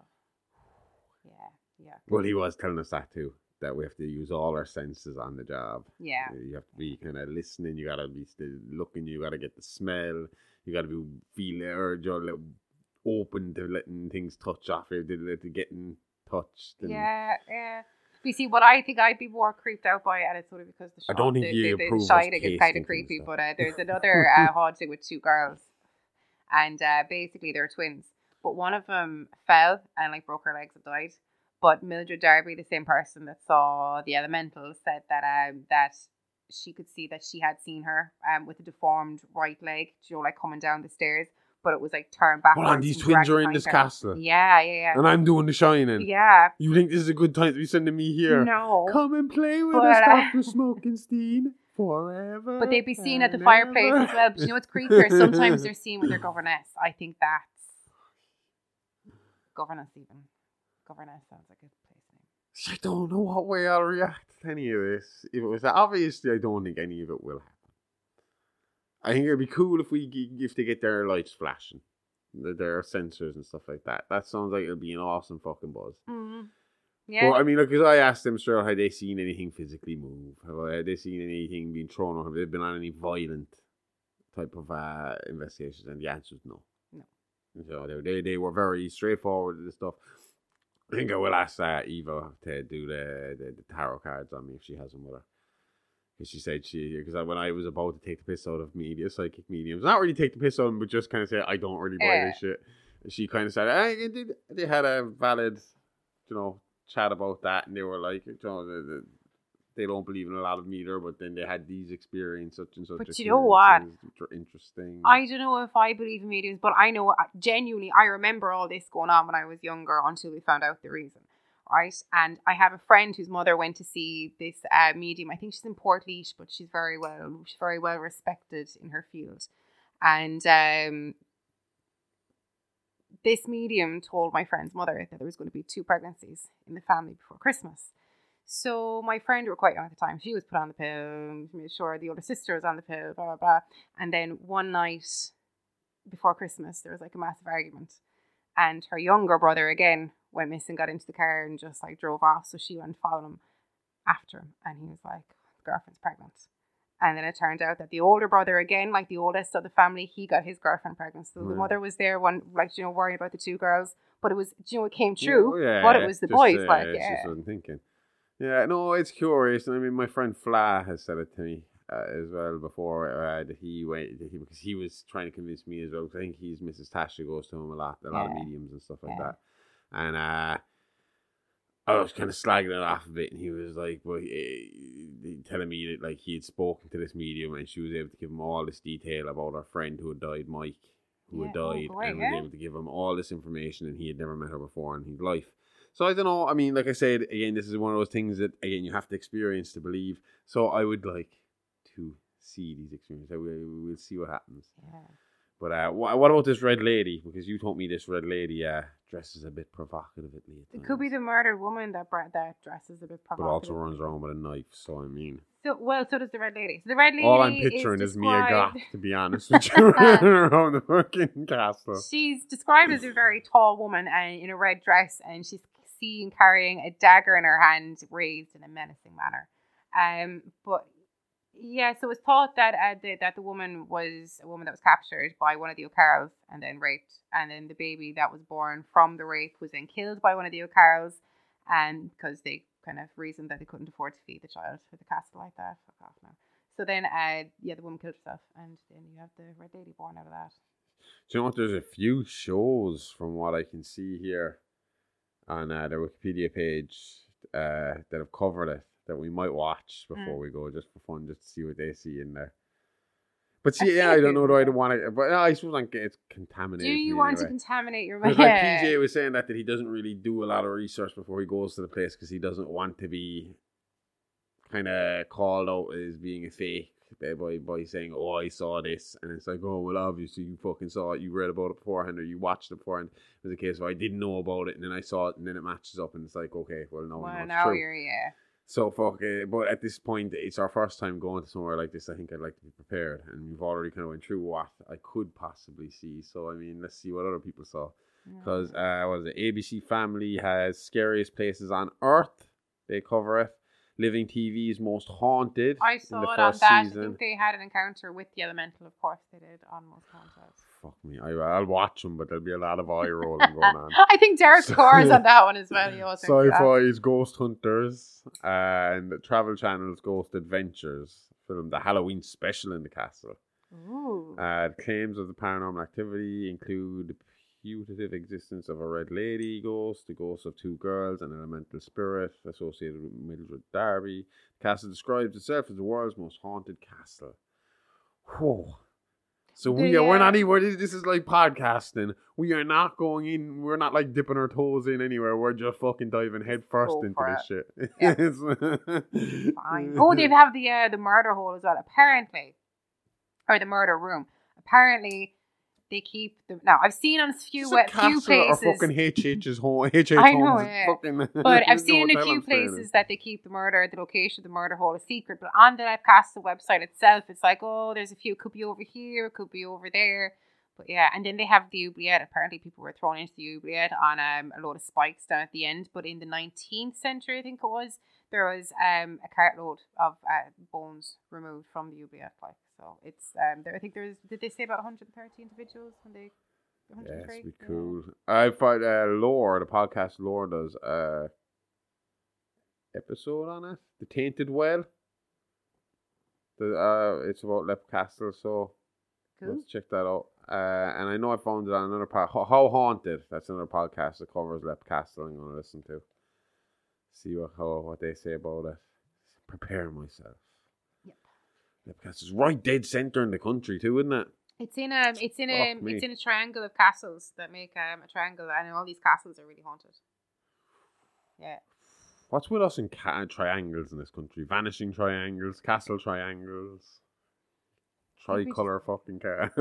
yeah. Yeah. Well, he was telling us that too, that we have to use all our senses on the job. Yeah. You have to be kind of listening, you got to be still looking, you got to get the smell, you got to be feeling or you're open to letting things touch off you, to, to getting touched. And yeah, yeah. You see, what I think I'd be more creeped out by, and it's sort of because the shot, I don't think the, you the, approve the shining is kind of creepy, stuff. but uh, there's another uh, haunting with two girls, and uh, basically they're twins, but one of them fell and like broke her legs and died. But Mildred Darby, the same person that saw the elemental, said that um that she could see that she had seen her um with a deformed right leg, you know, like coming down the stairs, but it was like turned backwards. Hold on, these twins are in this her. castle. Yeah, yeah, yeah. And I'm doing the shining. Yeah. You think this is a good time to be sending me here? No. Come and play with but, us, uh, Doctor Smokenstein. Forever. But they'd be seen at the fireplace as well. But you know what's creepier? Sometimes they're seen with their governess. I think that's governess even. Governess sounds like a place name. I don't know what way I'll react to any of this. If it was obviously, I don't think any of it will happen. I think it'd be cool if we if they get their lights flashing, their sensors and stuff like that. That sounds like it'll be an awesome fucking buzz. Mm-hmm. Yeah. But I mean, look, because I asked them straight, have they seen anything physically move? Have, have they seen anything being thrown, or have they been on any violent type of uh, investigations? And the answer is no. No. So they they they were very straightforward with this stuff. I think I will ask uh, Eva to do the, the, the tarot cards on me if she has them with her. Because she said she, because when I was about to take the piss out of media, psychic mediums, not really take the piss out of them, but just kind of say, I don't really buy yeah. this shit. She kind of said, hey, they, they had a valid, you know, chat about that, and they were like, you know, the, the, they don't believe in a lot of meter, but then they had these experiences, such and such. But you know what? Interesting. I don't know if I believe in mediums, but I know genuinely, I remember all this going on when I was younger until we found out the reason, right? And I have a friend whose mother went to see this uh, medium. I think she's in Portlaoise, but she's very well, she's very well respected in her field. And um, this medium told my friend's mother that there was going to be two pregnancies in the family before Christmas. So my friend, who were quite young at the time, she was put on the pill, made sure the older sister was on the pill, blah, blah, blah. And then one night before Christmas, there was like a massive argument. And her younger brother, again, went missing, got into the car and just like drove off. So she went following him after him. And he was like, the girlfriend's pregnant. And then it turned out that the older brother, again, like the oldest of the family, he got his girlfriend pregnant. So the Yeah. mother was there, one, like, you know, worrying about the two girls. But it was, you know, it came true. Yeah, but it was the just, boys, uh, like, she yeah. just wasn't thinking. Yeah, no, it's curious. I mean, my friend Fla has said it to me uh, as well before uh, that he went that he, because he was trying to convince me as well. Because I think he's Missus Tasha goes to him a lot, a lot of Yeah. mediums and stuff like Yeah. that. And uh, I was kind of slagging it off a bit, and he was like, "Well, he, he, telling me that like he had spoken to this medium, and she was able to give him all this detail about her friend who had died, Mike, who had Yeah, oh died, boy, and yeah. was able to give him all this information, and he had never met her before in his life." So I don't know. I mean, like I said, again, this is one of those things that, again, you have to experience to believe. So I would like to see these experiences. I will, we'll see what happens. Yeah. But uh, wh- what about this red lady? Because you told me this red lady uh, dresses a bit provocatively. It could be the murdered woman that bra- that dresses a bit But provocative. also runs around with a knife, so I mean... So, well, so does the red lady. So the red lady All I'm picturing is, is Mia Goth, described- to be honest with you, running around the fucking castle. She's described as a very tall woman and in a red dress, and she's seen carrying a dagger in her hand, raised in a menacing manner. Um, but yeah, so it's thought that uh, the, that the woman was a woman that was captured by one of the O'Carrolls and then raped, and then the baby that was born from the rape was then killed by one of the O'Carrolls, and because they kind of reasoned that they couldn't afford to feed the child for the castle like that. Fuck off now. So then, uh, yeah, the woman killed herself, and then you have the red lady born out of that. Do you know what? There's a few shows from what I can see here on uh, their Wikipedia page uh, that have covered it that we might watch before Mm. we go, just for fun, just to see what they see in there. But see, I've yeah, seen I a don't few know. of Do I them. want to? But uh, I suppose like, it's contaminated. Do you me want to anyway. contaminate your Because mind? like P J was saying that, that he doesn't really do a lot of research before he goes to the place because he doesn't want to be kind of called out as being a fake by, by by saying, oh, I saw this. And it's like, oh, well, obviously you fucking saw it. You read about it beforehand or you watched it beforehand. It was a case of I didn't know about it and then I saw it and then it matches up and it's like, okay, well, no, Well, no, it's now true. you're, yeah. So fuck it. But at this point, it's our first time going to somewhere like this. I think I'd like to be prepared. And we've already kind of went through what I could possibly see. So, I mean, let's see what other people saw. Because, uh, what is it? A B C Family has Scariest Places on Earth. They cover it. Living T V's Most Haunted. I in saw the it on first that. season. I think they had an encounter with the elemental, of course they did, on Most Haunted. Fuck me. I, I'll watch them, but there'll be a lot of eye rolling going on. I think Derek scores on that one as well. He also did that. Sci-Fi's Ghost Hunters and Travel Channel's Ghost Adventures filmed the Halloween special in the castle. Ooh. Uh, the claims of the paranormal activity include the putative existence of a red lady ghost, the ghost of two girls, and an elemental spirit associated with Mildred Darby. The castle describes itself as the world's most haunted castle. Whoa. So we The, are, we're not uh, even, this is like podcasting. We are not going in, we're not like dipping our toes in anywhere. We're just fucking diving head first Go into for this shit. Yeah. Fine. Oh, they have the uh, the murder hole as well, apparently. Or the murder room. Apparently, they keep them. Now, I've seen on a few, It's a uh, few castle or places. fucking H H's home. H H I know, homes is yeah. fucking. But I've the seen in a hotel few I'm staying in. places that they keep the murder, the location of the murder hole a secret. But on the Castle website itself, it's like, oh, there's a few. It could be over here. It could be over there. But yeah, and then they have the oubliette. Apparently, people were thrown into the oubliette on um, a load of spikes down at the end. But in the nineteenth century, I think it was, there was um, a cartload of uh, bones removed from the oubliette. Like, so it's um, there. I think there's. Did they say about one hundred thirty individuals when they? one hundred three? Yes, be Yeah. cool. I find uh, Lore, the podcast Lore does a episode on it. The Tainted Well. The uh, it's about Lep Castle, so Cool. let's check that out. Uh, and I know I found it on another part. How Haunted. That's another podcast that covers Lep Castle. I'm going to listen to. See what how, what they say about it. Prepare myself. Yep. Lep Castle's right dead center in the country too, isn't it? It's in a it's in a Fuck me. it's in a triangle of castles that make um, a triangle, and all these castles are really haunted. Yeah. What's with us in ca- triangles in this country? Vanishing triangles, castle triangles, tricolour fucking car.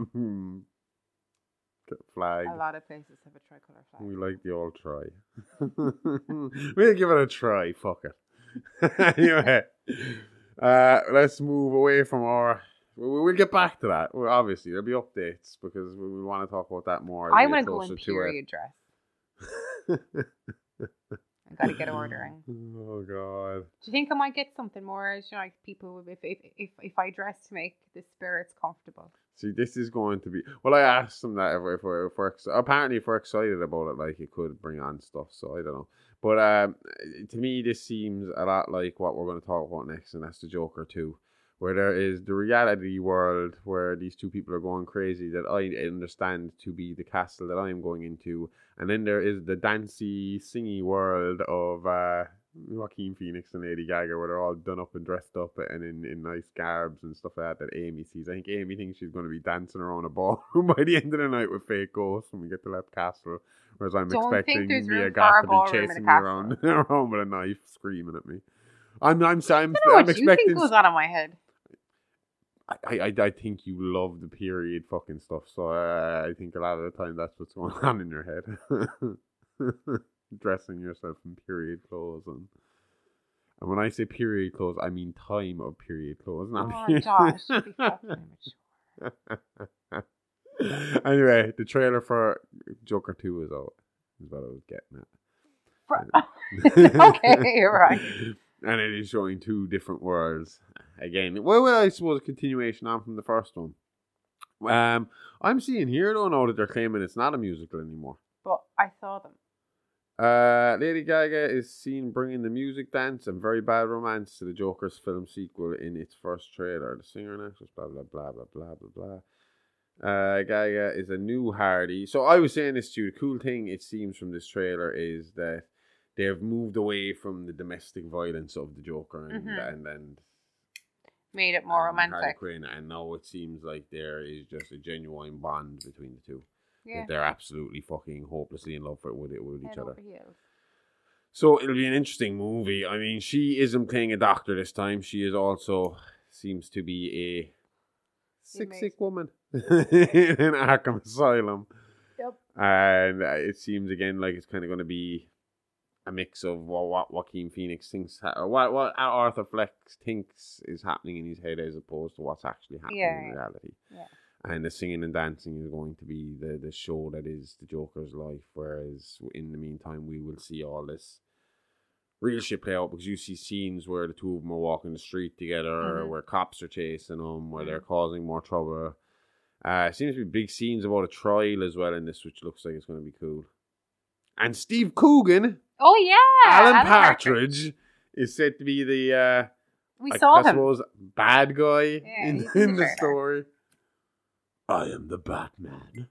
flag. A lot of places have a tricolour flag. We like the old try. We'll give it a try. Fuck it. Anyway, uh, let's move away from our. we- We'll get back to that. Well, obviously, there'll be updates because we, we want to talk about that more. as I we want get to go in closer to it. period dress. I got to get ordering. Oh God. Do you think I might get something more? You know, like people, if if if if I dress to make the spirits comfortable. See, this is going to be. Well, I asked them that if, if, we're, if we're ex- apparently if we're excited about it, like it could bring on stuff. So I don't know. But um, to me, this seems a lot like what we're going to talk about next, and that's the Joker two, where there is the reality world where these two people are going crazy that I understand to be the castle that I am going into, and then there is the dancey, singy world of uh, Joaquin Phoenix and Lady Gaga, where they're all done up and dressed up and in, in nice garbs and stuff like that that Amy sees. I think Amy thinks she's going to be dancing around a ballroom by the end of the night with fake ghosts when we get to Lep Castle, whereas I'm Don't think expecting there's Mia room Goth for a to ballroom be in a chasing me castle. around, around with a knife, screaming at me. I'm I'm I'm, I don't know I'm what you expecting think goes on in my head. I, I, I think you love the period fucking stuff, so uh, I think a lot of the time that's what's going on in your head. Dressing yourself in period clothes. And, and when I say period clothes, I mean time of period clothes. Not Oh, period. Josh, be fucking immature. Anyway, the trailer for Joker two is out. Is what I was getting at. Okay, you're right. And it is showing two different worlds. Again, well, well, I suppose a continuation on from the first one. Um, I'm seeing here, though, now that they're claiming it's not a musical anymore. But I saw them. Uh, Lady Gaga is seen bringing the music, dance, and very bad romance to the Joker's film sequel in its first trailer. The singer and actress, blah, blah, blah, blah, blah, blah, blah. Uh, Gaga is a new Hardy. So I was saying this to you. The cool thing, it seems, from this trailer is that they've moved away from the domestic violence of the Joker and Mhm. and, and Made it more and romantic. Harley Quinn, and now it seems like there is just a genuine bond between the two. Yeah. That they're absolutely fucking hopelessly in love with, with, with each Head other. over heels. So it'll be an interesting movie. I mean, she isn't playing a doctor this time. She is also seems to be a sick, Amazing. sick woman in Arkham Asylum. Yep. And uh, it seems again like it's kind of going to be a mix of what, what Joaquin Phoenix thinks, ha- or what, what Arthur Fleck thinks is happening in his head as opposed to what's actually happening Yeah, in yeah. reality. Yeah. And the singing and dancing is going to be the, the show that is the Joker's life, whereas in the meantime we will see all this real shit play out, because you see scenes where the two of them are walking the street together, Mhm. where cops are chasing them, where they're Mhm. causing more trouble. Uh, seems to be big scenes about a trial as well in this, which looks like it's going to be cool. And Steve Coogan, Oh yeah, Alan Partridge, is said to be the uh, We I, saw I him. suppose bad guy Yeah, in, he's in the in the trailer. story. I am the Batman.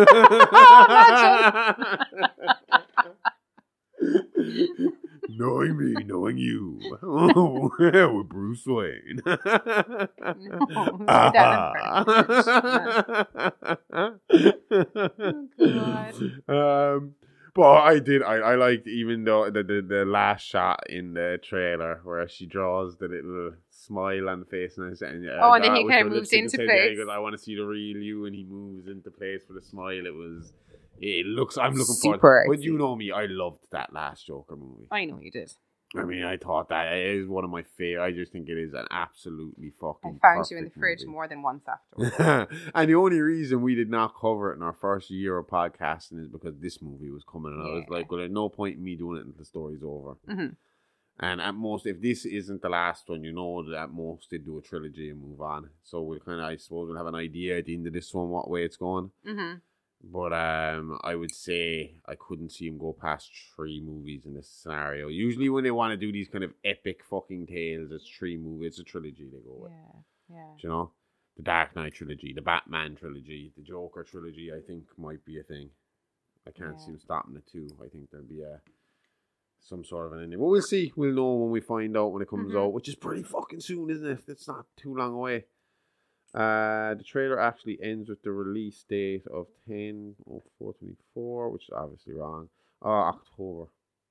Knowing me, knowing you. Oh, we're Bruce Wayne. No, Oh, um, but I did. I, I liked even though the, the the last shot in the trailer where she draws the little smile on the face and, and uh, Oh, and then he with kinda her moves lipstick into and says, yeah, he place. goes, I want to see the real you, and he moves into place with a smile. It was. It looks. I'm looking Super forward. But artsy. you know me. I loved that last Joker movie. I know you did. I mean, I thought that is one of my favorite. I just think it is an absolutely I fucking. found you in the perfect fridge movie. more than once afterwards. And the only reason we did not cover it in our first year of podcasting is because this movie was coming, and I was Yeah. like, "Well, there's no point in me doing it until the story's over." Mhm. And at most, if this isn't the last one, you know that at most they do a trilogy and move on. So we'll kind of, I suppose, we'll have an idea at the end of this one what way it's going. Mm-hmm. But um, I would say I couldn't see him go past three movies in this scenario. Usually when they want to do these kind of epic fucking tales, it's three movies. It's a trilogy they go with. Yeah, yeah. Do you know? The Dark Knight trilogy, the Batman trilogy, the Joker trilogy, I think might be a thing. I can't Yeah. see him stopping at two. I think there'll be a some sort of an ending. But we'll see. We'll know when we find out when it comes Mhm. out, which is pretty fucking soon, isn't it? It's not too long away. Uh, the trailer actually ends with the release date of ten oh four twenty-four, which is obviously wrong. Oh, October.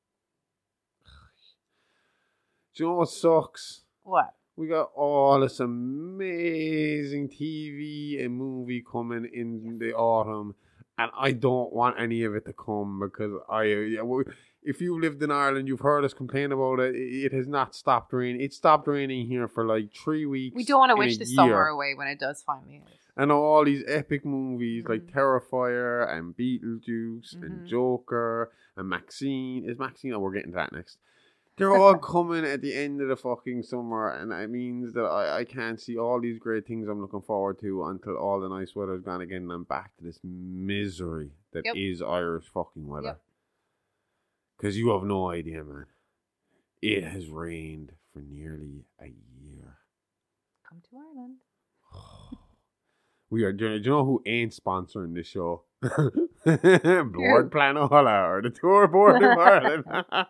Do you know what sucks? What? We got all this amazing T V and movie coming in the autumn, and I don't want any of it to come because I. yeah, well, If you lived in Ireland, you've heard us complain about it. It has not stopped raining. It stopped raining here for like three weeks. We don't want to in wish a the year. summer away when it does finally hit. And all these epic movies like Mhm. Terrifier and Beetlejuice Mhm. and Joker and Maxine. Is Maxine? Oh, we're getting to that next. They're all coming at the end of the fucking summer, and it means that I, I can't see all these great things I'm looking forward to until all the nice weather's gone again, and I'm back to this misery that is Yep. Irish fucking weather. Yep. Because you have no idea, man. It has rained for nearly a year. Come to Ireland. We are. Do you know who ain't sponsoring this show? Board Plan Ola or the Tour Board of Ireland.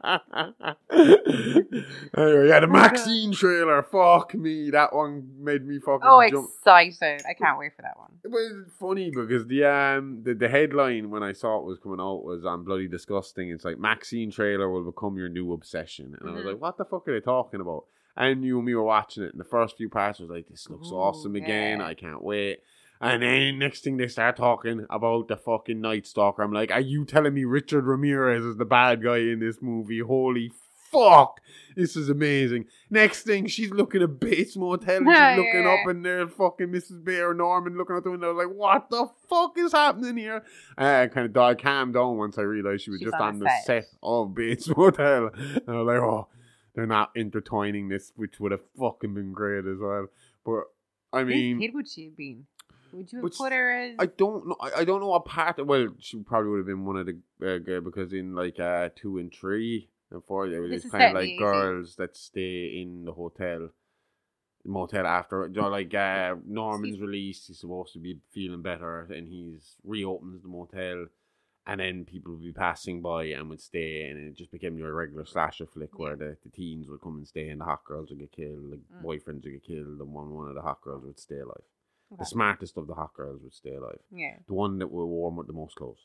Anyway, yeah, the Maxine trailer. Fuck me, that one made me fucking Oh, jump. excited! I can't wait for that one. It was funny because the um the, the headline when I saw it was coming out was on Bloody Disgusting. It's like Maxine trailer will become your new obsession, and I was Mhm. like, what the fuck are they talking about? and you and me were watching it, and the first few parts was like, this looks Ooh, awesome again. yeah. I can't wait. And then next thing they start talking about the fucking Night Stalker. I'm like, are you telling me Richard Ramirez is the bad guy in this movie? Holy fuck. This is amazing. Next thing, she's looking at Bates Motel and she's Yeah, looking yeah. up and there's fucking Missus Bear Norman looking out the window like, what the fuck is happening here? Uh, I kind of I calmed down once I realized she was She's just on on the the set. set of Bates Motel. And I was like, oh, they're not intertwining this, which would have fucking been great as well. But, I mean... Whose kid would she have been? Would you have Which- put her as... I don't know. I, I don't know what part. Of, well, she probably would have been one of the uh, g- because in like uh, two and three and four, it was This is kind of set in the like eighties. girls that stay in the hotel, motel after. You know, like uh, Norman's released, he's supposed to be feeling better, and he's reopens the motel, and then people would be passing by and would stay, and it just became your regular slasher flick where the, the teens would come and stay, and the hot girls would get killed, like Mm. boyfriends would get killed, and one one of the hot girls would stay alive. The Okay. smartest of the hot girls would stay alive. Yeah. The one that will warm with the most clothes.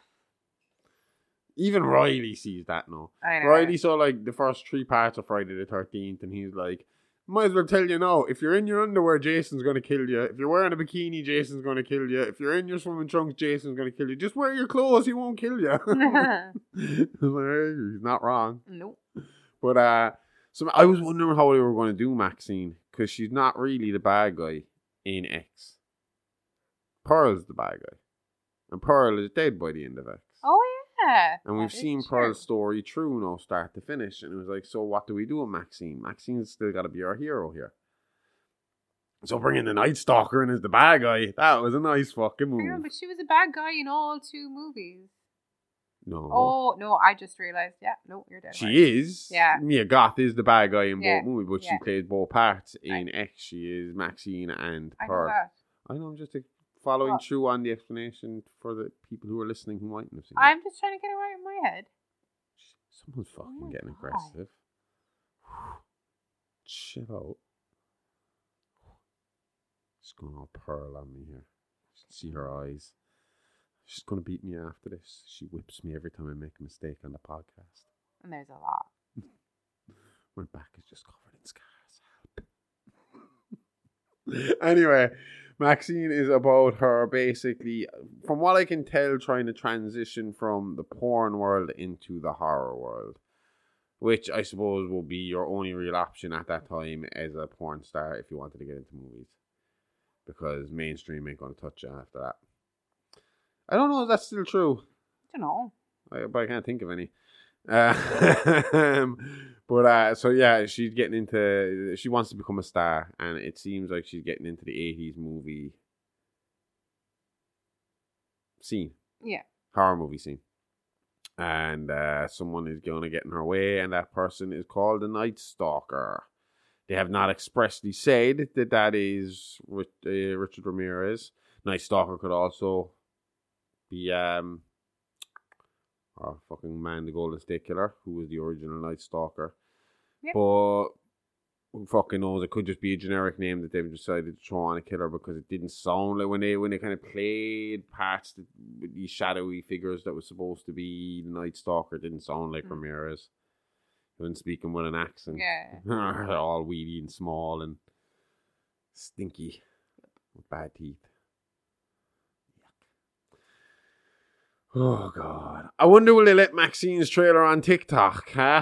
Even Riley sees that now. I know. Riley saw like the first three parts of Friday the thirteenth, and he's like, might as well tell you now, if you're in your underwear, Jason's going to kill you. If you're wearing a bikini, Jason's going to kill you. If you're in your swimming trunks, Jason's going to kill you. Just wear your clothes, he won't kill you. I was like, hey, he's not wrong. Nope. But uh, so I was wondering how they were going to do Maxine, because she's not really the bad guy in X. Pearl's the bad guy. And Pearl is dead by the end of X. Oh, yeah. And we've That is seen true. Pearl's story through now, start to finish. And it was like, so what do we do with Maxine? Maxine's still got to be our hero here. So bringing the Night Stalker in as the bad guy, that was a nice fucking I know, move. but she was a bad guy in all two movies. No. Oh, no, I just realised. Yeah, no, you're dead She right. is. Yeah. Mia Goth is the bad guy in Yeah, both movies, but yeah. she plays both parts. In Right. X, she is Maxine and I know Pearl. that. I know, I'm just uh, following What? through on the explanation for the people who are listening who mightn't have seen it. I'm just trying to get it right in my head. Someone's fucking my getting God. aggressive. Chill out. She's going all Pearl on me here. You should see her eyes. She's going to beat me after this. She whips me every time I make a mistake on the podcast. And there's a lot. My back is just covered in scars. Help. Anyway, Maxine is about her basically, from what I can tell, trying to transition from the porn world into the horror world. Which I suppose will be your only real option at that time as a porn star if you wanted to get into movies. Because mainstream ain't going to touch you after that. I don't know if that's still true. I don't know. I, but I can't think of any. Uh, but uh, so yeah, she's getting into. She wants to become a star, and it seems like she's getting into the eighties movie scene, Yeah. horror movie scene, and uh, someone is going to get in her way, and that person is called the Night Stalker. They have not expressly said that that is Rich, uh, Richard Ramirez. Night Stalker could also be um. Or fucking Man the Golden State Killer, who was the original Night Stalker. Yep. But who fucking knows, it could just be a generic name that they've decided to throw on a killer because it didn't sound like when they when they kind of played parts that, with these shadowy figures that was supposed to be the Night Stalker, it didn't sound like Mm. Ramirez. He wasn't speaking with an accent. Yeah. All weedy and small and stinky with bad teeth. Oh, God. I wonder will they let Maxine's trailer on TikTok, huh?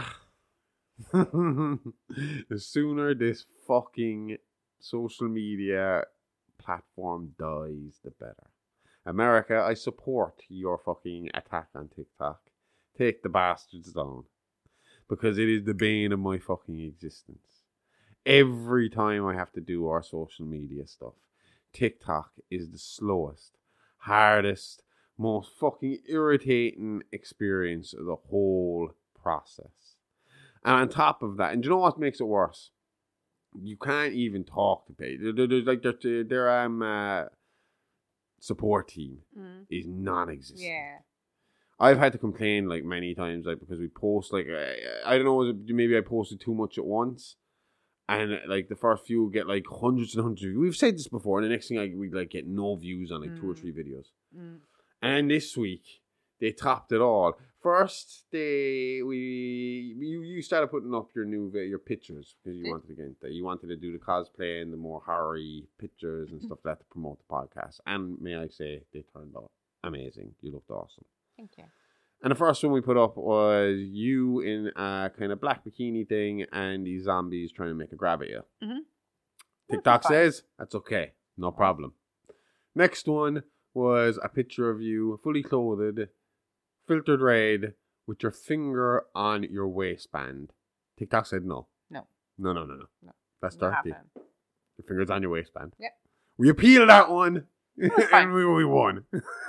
The sooner this fucking social media platform dies, the better. America, I support your fucking attack on TikTok. Take the bastards down. Because it is the bane of my fucking existence. Every time I have to do our social media stuff, TikTok is the slowest, hardest, most fucking irritating experience of the whole process. And on top of that, and do you know what makes it worse? You can't even talk to people. There- There's like their, their um uh, support team Mm. is non-existent. Yeah. I've had to complain like many times, like because we post like I, I don't know, was it, maybe I posted too much at once, and like the first few get like hundreds and hundreds of views. We've said this before, and the next thing I we like get no views on like two or Mm. three videos. Mm. And this week, they topped it all. First, they we you, you started putting up your new vi- your pictures because you Did? wanted to get into, you wanted to do the cosplay and the more horror pictures and stuff like that to promote the podcast. And may I say, they turned out amazing. You looked awesome. Thank you. And the first one we put up was you in a kind of black bikini thing and these zombies trying to make a grab at you. Mm-hmm. TikTok fine. says, that's okay. No problem. Next one was a picture of you fully clothed, filtered red, with your finger on your waistband. TikTok said no. No. No, no, no, no. No. That's Not dirty. happening. Your finger's on your waistband. Yep. We appealed that one. That's fine. And we, we won.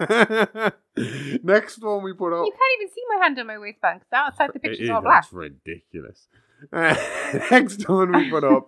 Next one we put up. You can't even see my hand on my waistband because outside the picture's It- all black. That's ridiculous. Next one we put up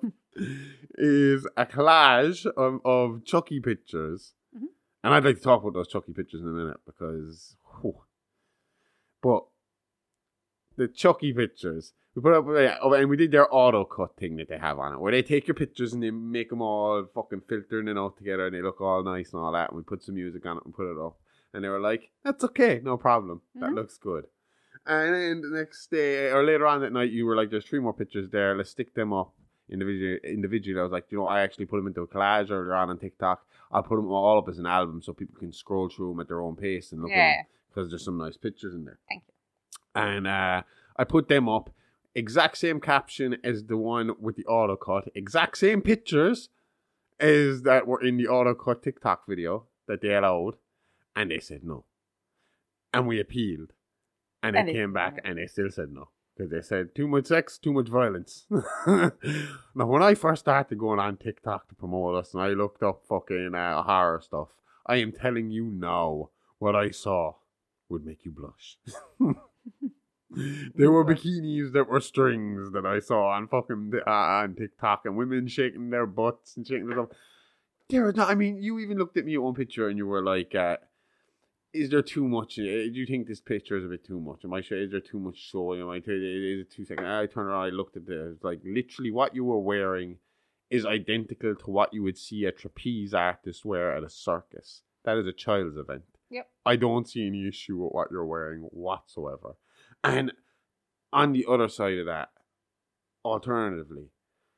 is a collage of, of Chucky pictures. Mhm. And I'd like to talk about those Chucky pictures in a minute because... whew. But the Chucky pictures, we put up, oh, and we did their auto cut thing that they have on it, where they take your pictures and they make them all fucking filtered and out together and they look all nice and all that. And we put some music on it and put it up. And they were like, that's okay, no problem. That Mhm. looks good. And then the next day, or later on that night, you were like, there's three more pictures there. Let's stick them up individually. individually. I was like, you know, I actually put them into a collage earlier on on TikTok. I'll put them all up as an album so people can scroll through them at their own pace and look at Yeah. them. Because there's some nice pictures in there. Thank you. And uh, I put them up. Exact same caption as the one with the auto cut. Exact same pictures as that were in the auto cut TikTok video that they allowed. And they said no. And we appealed. And they And they came said back no. and they still said no. Because they said too much sex, too much violence. Now, when I first started going on TikTok to promote us and I looked up fucking uh, horror stuff, I am telling you now, what I saw would make you blush. There were bikinis that were strings that I saw on fucking uh, on TikTok and women shaking their butts and shaking their stuff. There was not, I mean, you even looked at me at one picture and you were like, uh, is there too much? uh, Do you think this picture is a bit too much? Am I sure? Is there too much showing? Am I? Is it two seconds? I turned around, I looked at it. It's like literally what you were wearing is identical to what you would see a trapeze artist wear at a circus. That is a child's event. Yep. I don't see any issue with what you're wearing whatsoever. And on the other side of that, alternatively,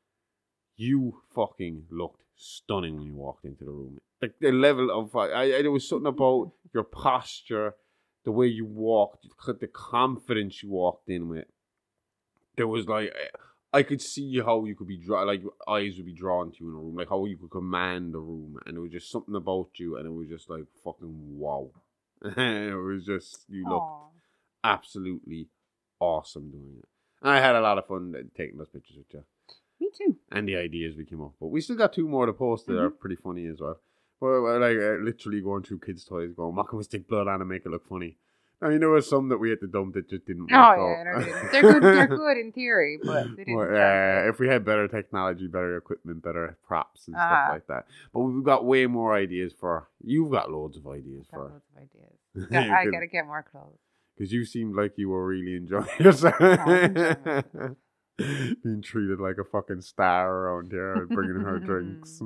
you fucking looked stunning when you walked into the room. The, the level of, I, I, there was something about your posture, the way you walked, the confidence you walked in with. There was like, I could see how you could be, draw, like your eyes would be drawn to you in a room, like how you could command the room. And there was just something about you, and it was just like fucking wow. It was just, you looked Aw. absolutely awesome doing it. And I had a lot of fun taking those pictures with you. Me too. And the ideas we came up with. We still got two more to post that are pretty funny as well. But we're like uh, literally going through kids' toys going, what can we stick blood on and make it look funny? I mean, there was some that we had to dump that just didn't work Oh out. yeah, no, they- they're good. They're good in theory, but they didn't. But, translate. uh, if we had better technology, better equipment, better props and Ah. stuff like that. But we've got way more ideas for... You've got loads of ideas Got for... loads of ideas. Got- I Cause- gotta get more clothes. Because you seemed like you were really enjoying yourself. enjoying Being treated like a fucking star around here, bringing her drinks.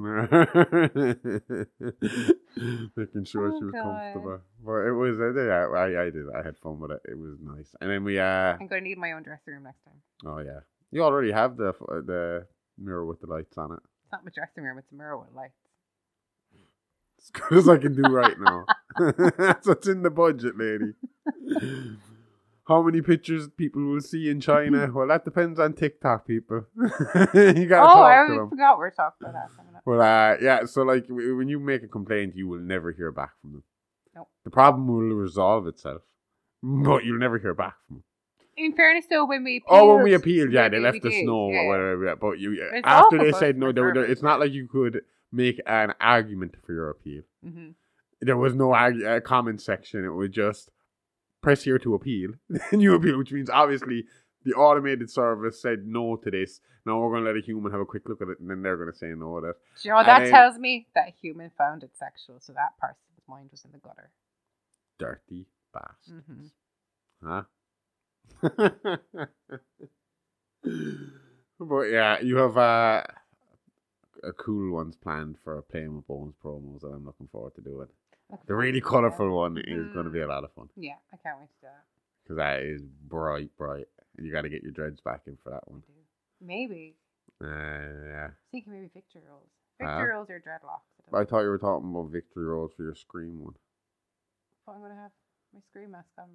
Making sure Oh, she was God. comfortable. But it was, uh, yeah, I, I did. I had fun with it. It was nice. And then we, uh, I'm gonna need my own dressing room next time. oh yeah. You already have the the mirror with the lights on it. It's not my dressing room. It's a mirror with lights. As good as I can do right now. That's what's in the budget, lady. How many pictures people will see in China? Well, that depends on TikTok, people. You gotta Oh, talk I to already them. forgot we we're talking about that. coming up. Well, uh, yeah, so like w- when you make a complaint, you will never hear back from them. Nope. The problem will resolve itself, but you'll never hear back from them. In fairness, though, when we appealed, Oh, when we appealed, yeah, they maybe left we us did, know yeah. whatever. Yeah, but you It's after awful, they but said no, for there, there, service, it's not yeah. like you could make an argument for your appeal. Mm-hmm. There was no arg- uh, comment section. It was just press here to appeal. Then you appeal, which means obviously the automated service said no to this. Now we're going to let a human have a quick look at it, and then they're going to say no to that. Do you know what And that then- tells tells me? That a human found it sexual, so that person's mind was in the gutter. Dirty bastards. Mm-hmm. Huh? But yeah, you have uh, a cool ones planned for Playing with Bones promos that I'm looking forward to doing. The really colourful one is going to be a lot of fun. Yeah, I can't wait to do that. because that is bright, bright. And you got to get your dreads back in for that one. Maybe. Uh, yeah. Thinking maybe Victory Rolls. Huh? Victory Rolls or dreadlocks. I, don't I know. thought you were talking about Victory Rolls for your Scream one. But I'm going to have my Scream mask on me.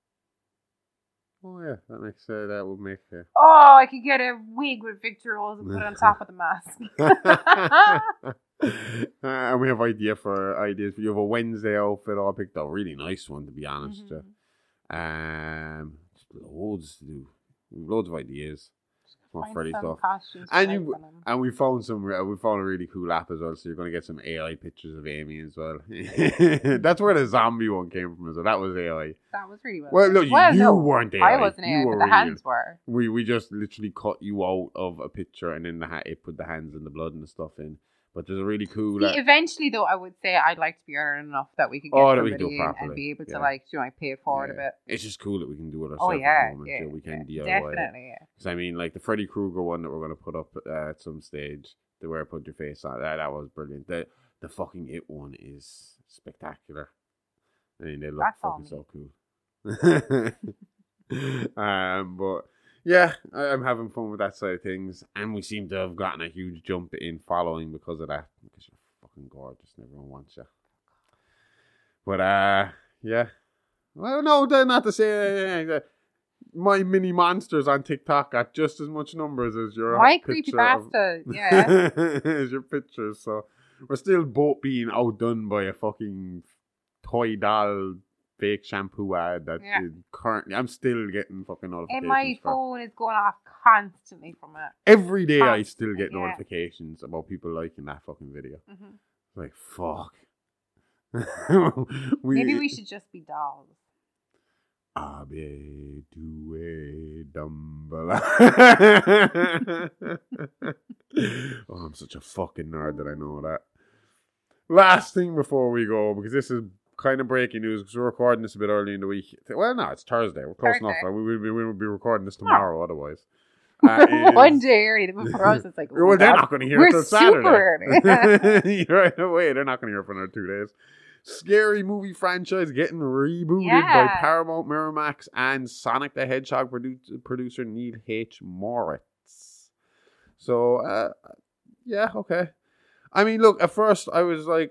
Oh yeah, that makes uh, that would make. Uh... Oh, I could get a wig with Victory Rolls and put it on top of the mask. uh, and we have idea for ideas. You have a Wednesday outfit all picked out. Really nice one, to be honest. Mm-hmm. Uh, um, just loads to do. Loads of ideas. More Find Freddy some stuff. costumes And to you make on them. and we found some. re- We found a really cool app as well. So you're going to get some A I pictures of Amy as well. That's where the zombie one came from. So that was A I. That was really well. Well, done. no, you, well, you no, weren't A I. I wasn't you A I, were but the real. hands were. We we just literally cut you out of a picture and then the ha- it put the hands and the blood and the stuff in. But there's a really cool. See, uh, eventually, though, I would say I'd like to be earning enough that we could get Oh, that we could somebody do it in properly. and be able to, Yeah. like, you know, pay it forward yeah. a bit. It's just cool that we can do it Oh, ourselves yeah. at the moment. yeah, Yeah, we can yeah, D I Y. Definitely, yeah. Because I mean, like the Freddy Krueger one that we're going to put up uh, at some stage, the where I put your face on, that, that was brilliant. The the fucking It one is spectacular. I mean, they look That's all fucking so cool. um, but yeah, I, I'm having fun with that side of things, and we seem to have gotten a huge jump in following because of that. Because you're fucking gorgeous, and everyone wants you. But uh, yeah. Well, no, they're not to say uh, my mini monsters on TikTok got just as much numbers as your My picture of- creepypasta, yeah. as your pictures. So we're still both being outdone by a fucking toy doll fake shampoo ad that Yeah. is currently. I'm still getting fucking notifications. And my for. phone is going off constantly from it. Every day I still Constantly, get yeah. notifications about people liking that fucking video. hmm Like, fuck. we, Maybe we should just be dolls. Abe Due Dumble. Oh, I'm such a fucking nerd that I know that. Last thing before we go, because this is kind of breaking news, because we're recording this a bit early in the week. Well, no, it's Thursday. We're close Thursday. enough. We would be, we would be recording this tomorrow otherwise. Uh, is- One day early, but for us, it's like, oh, Well, they're God, not going to hear we're it till super Saturday. Right away, they're not going to hear it for another two days. Scary movie franchise getting rebooted by Yeah. Paramount, Miramax, and Sonic the Hedgehog produ- producer Neil H. Moritz. So, uh, yeah, okay. I mean, look, at first I was like,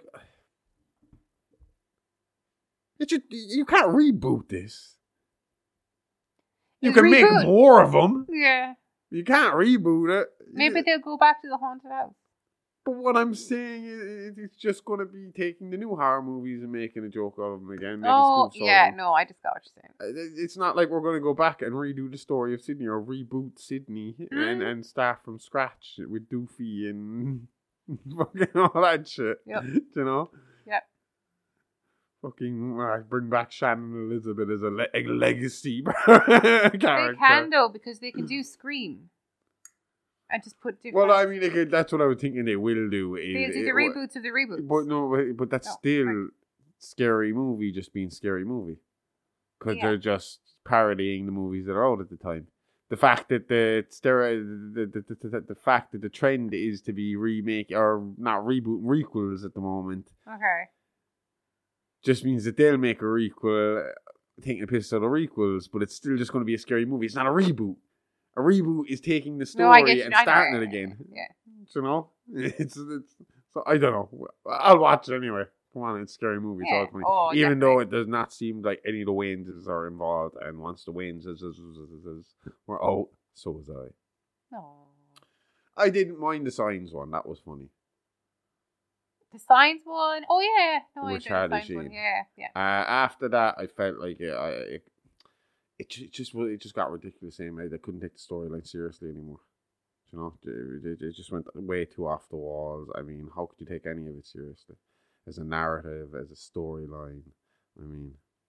it should, you can't reboot this. You Is can make reboot- more of them. Yeah. You can't reboot it. Maybe they'll go back to the haunted house. But what I'm saying is, it's just going to be taking the new horror movies and making a joke out of them again. Maybe Oh, spoof some yeah. of them. No, I just got what you're saying. Uh, It's not like we're going to go back and redo the story of Sydney or reboot Sydney and, Mm. and start from scratch with Doofy and fucking all that shit. Yep. You know? Yep. Fucking uh, bring back Shannon Elizabeth as a, le- a legacy They character. can, though, because they can do Scream. And just put different... Well, I mean, they could, that's what I was thinking they will do. Is, They'll do the it- reboots of the reboots. But no, but, but that's No, still right. scary movie just being scary movie. Because Yeah. they're just parodying the movies that are out at the time. The fact that the steroid, the, the, the, the, the fact that the trend is to be remake or not reboot requels at the moment Okay. just means that they'll make a requel, uh, taking a piss out of requels, but it's still just going to be a scary movie. It's not a reboot. A reboot is taking the No, I story get you. and I know, starting yeah, it again. Yeah. You know, it's, it's so I don't know. I'll watch it anyway. Come on, it's a scary movie. Yeah. It's all funny. Oh, Even though definitely. it does not seem like any of the Wayneses are involved, and once the Wayneses were out, so was I. No. I didn't mind the Signs one. That was funny. The Signs one. Oh, yeah. No, I With enjoyed Charlie the Signs Sheen. one. Yeah, yeah. Uh, after that, I felt like it. I, it, it, ju- it just wa- it just got ridiculous. Same way they couldn't take the storyline seriously anymore. You know, it, it, it just went way too off the walls. I mean, how could you take any of it seriously? As a narrative, as a storyline. I mean.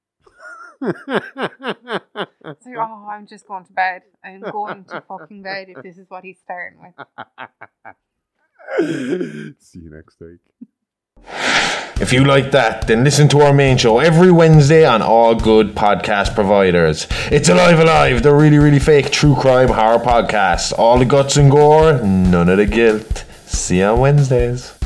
So, oh, I'm just going to bed. I'm going to fucking bed if this is what he's starting with. See you next week. If you like that, then listen to our main show every Wednesday on all good podcast providers. It's Alive Alive, the really, really fake true crime horror podcast. All the guts and gore, none of the guilt. See you on Wednesdays.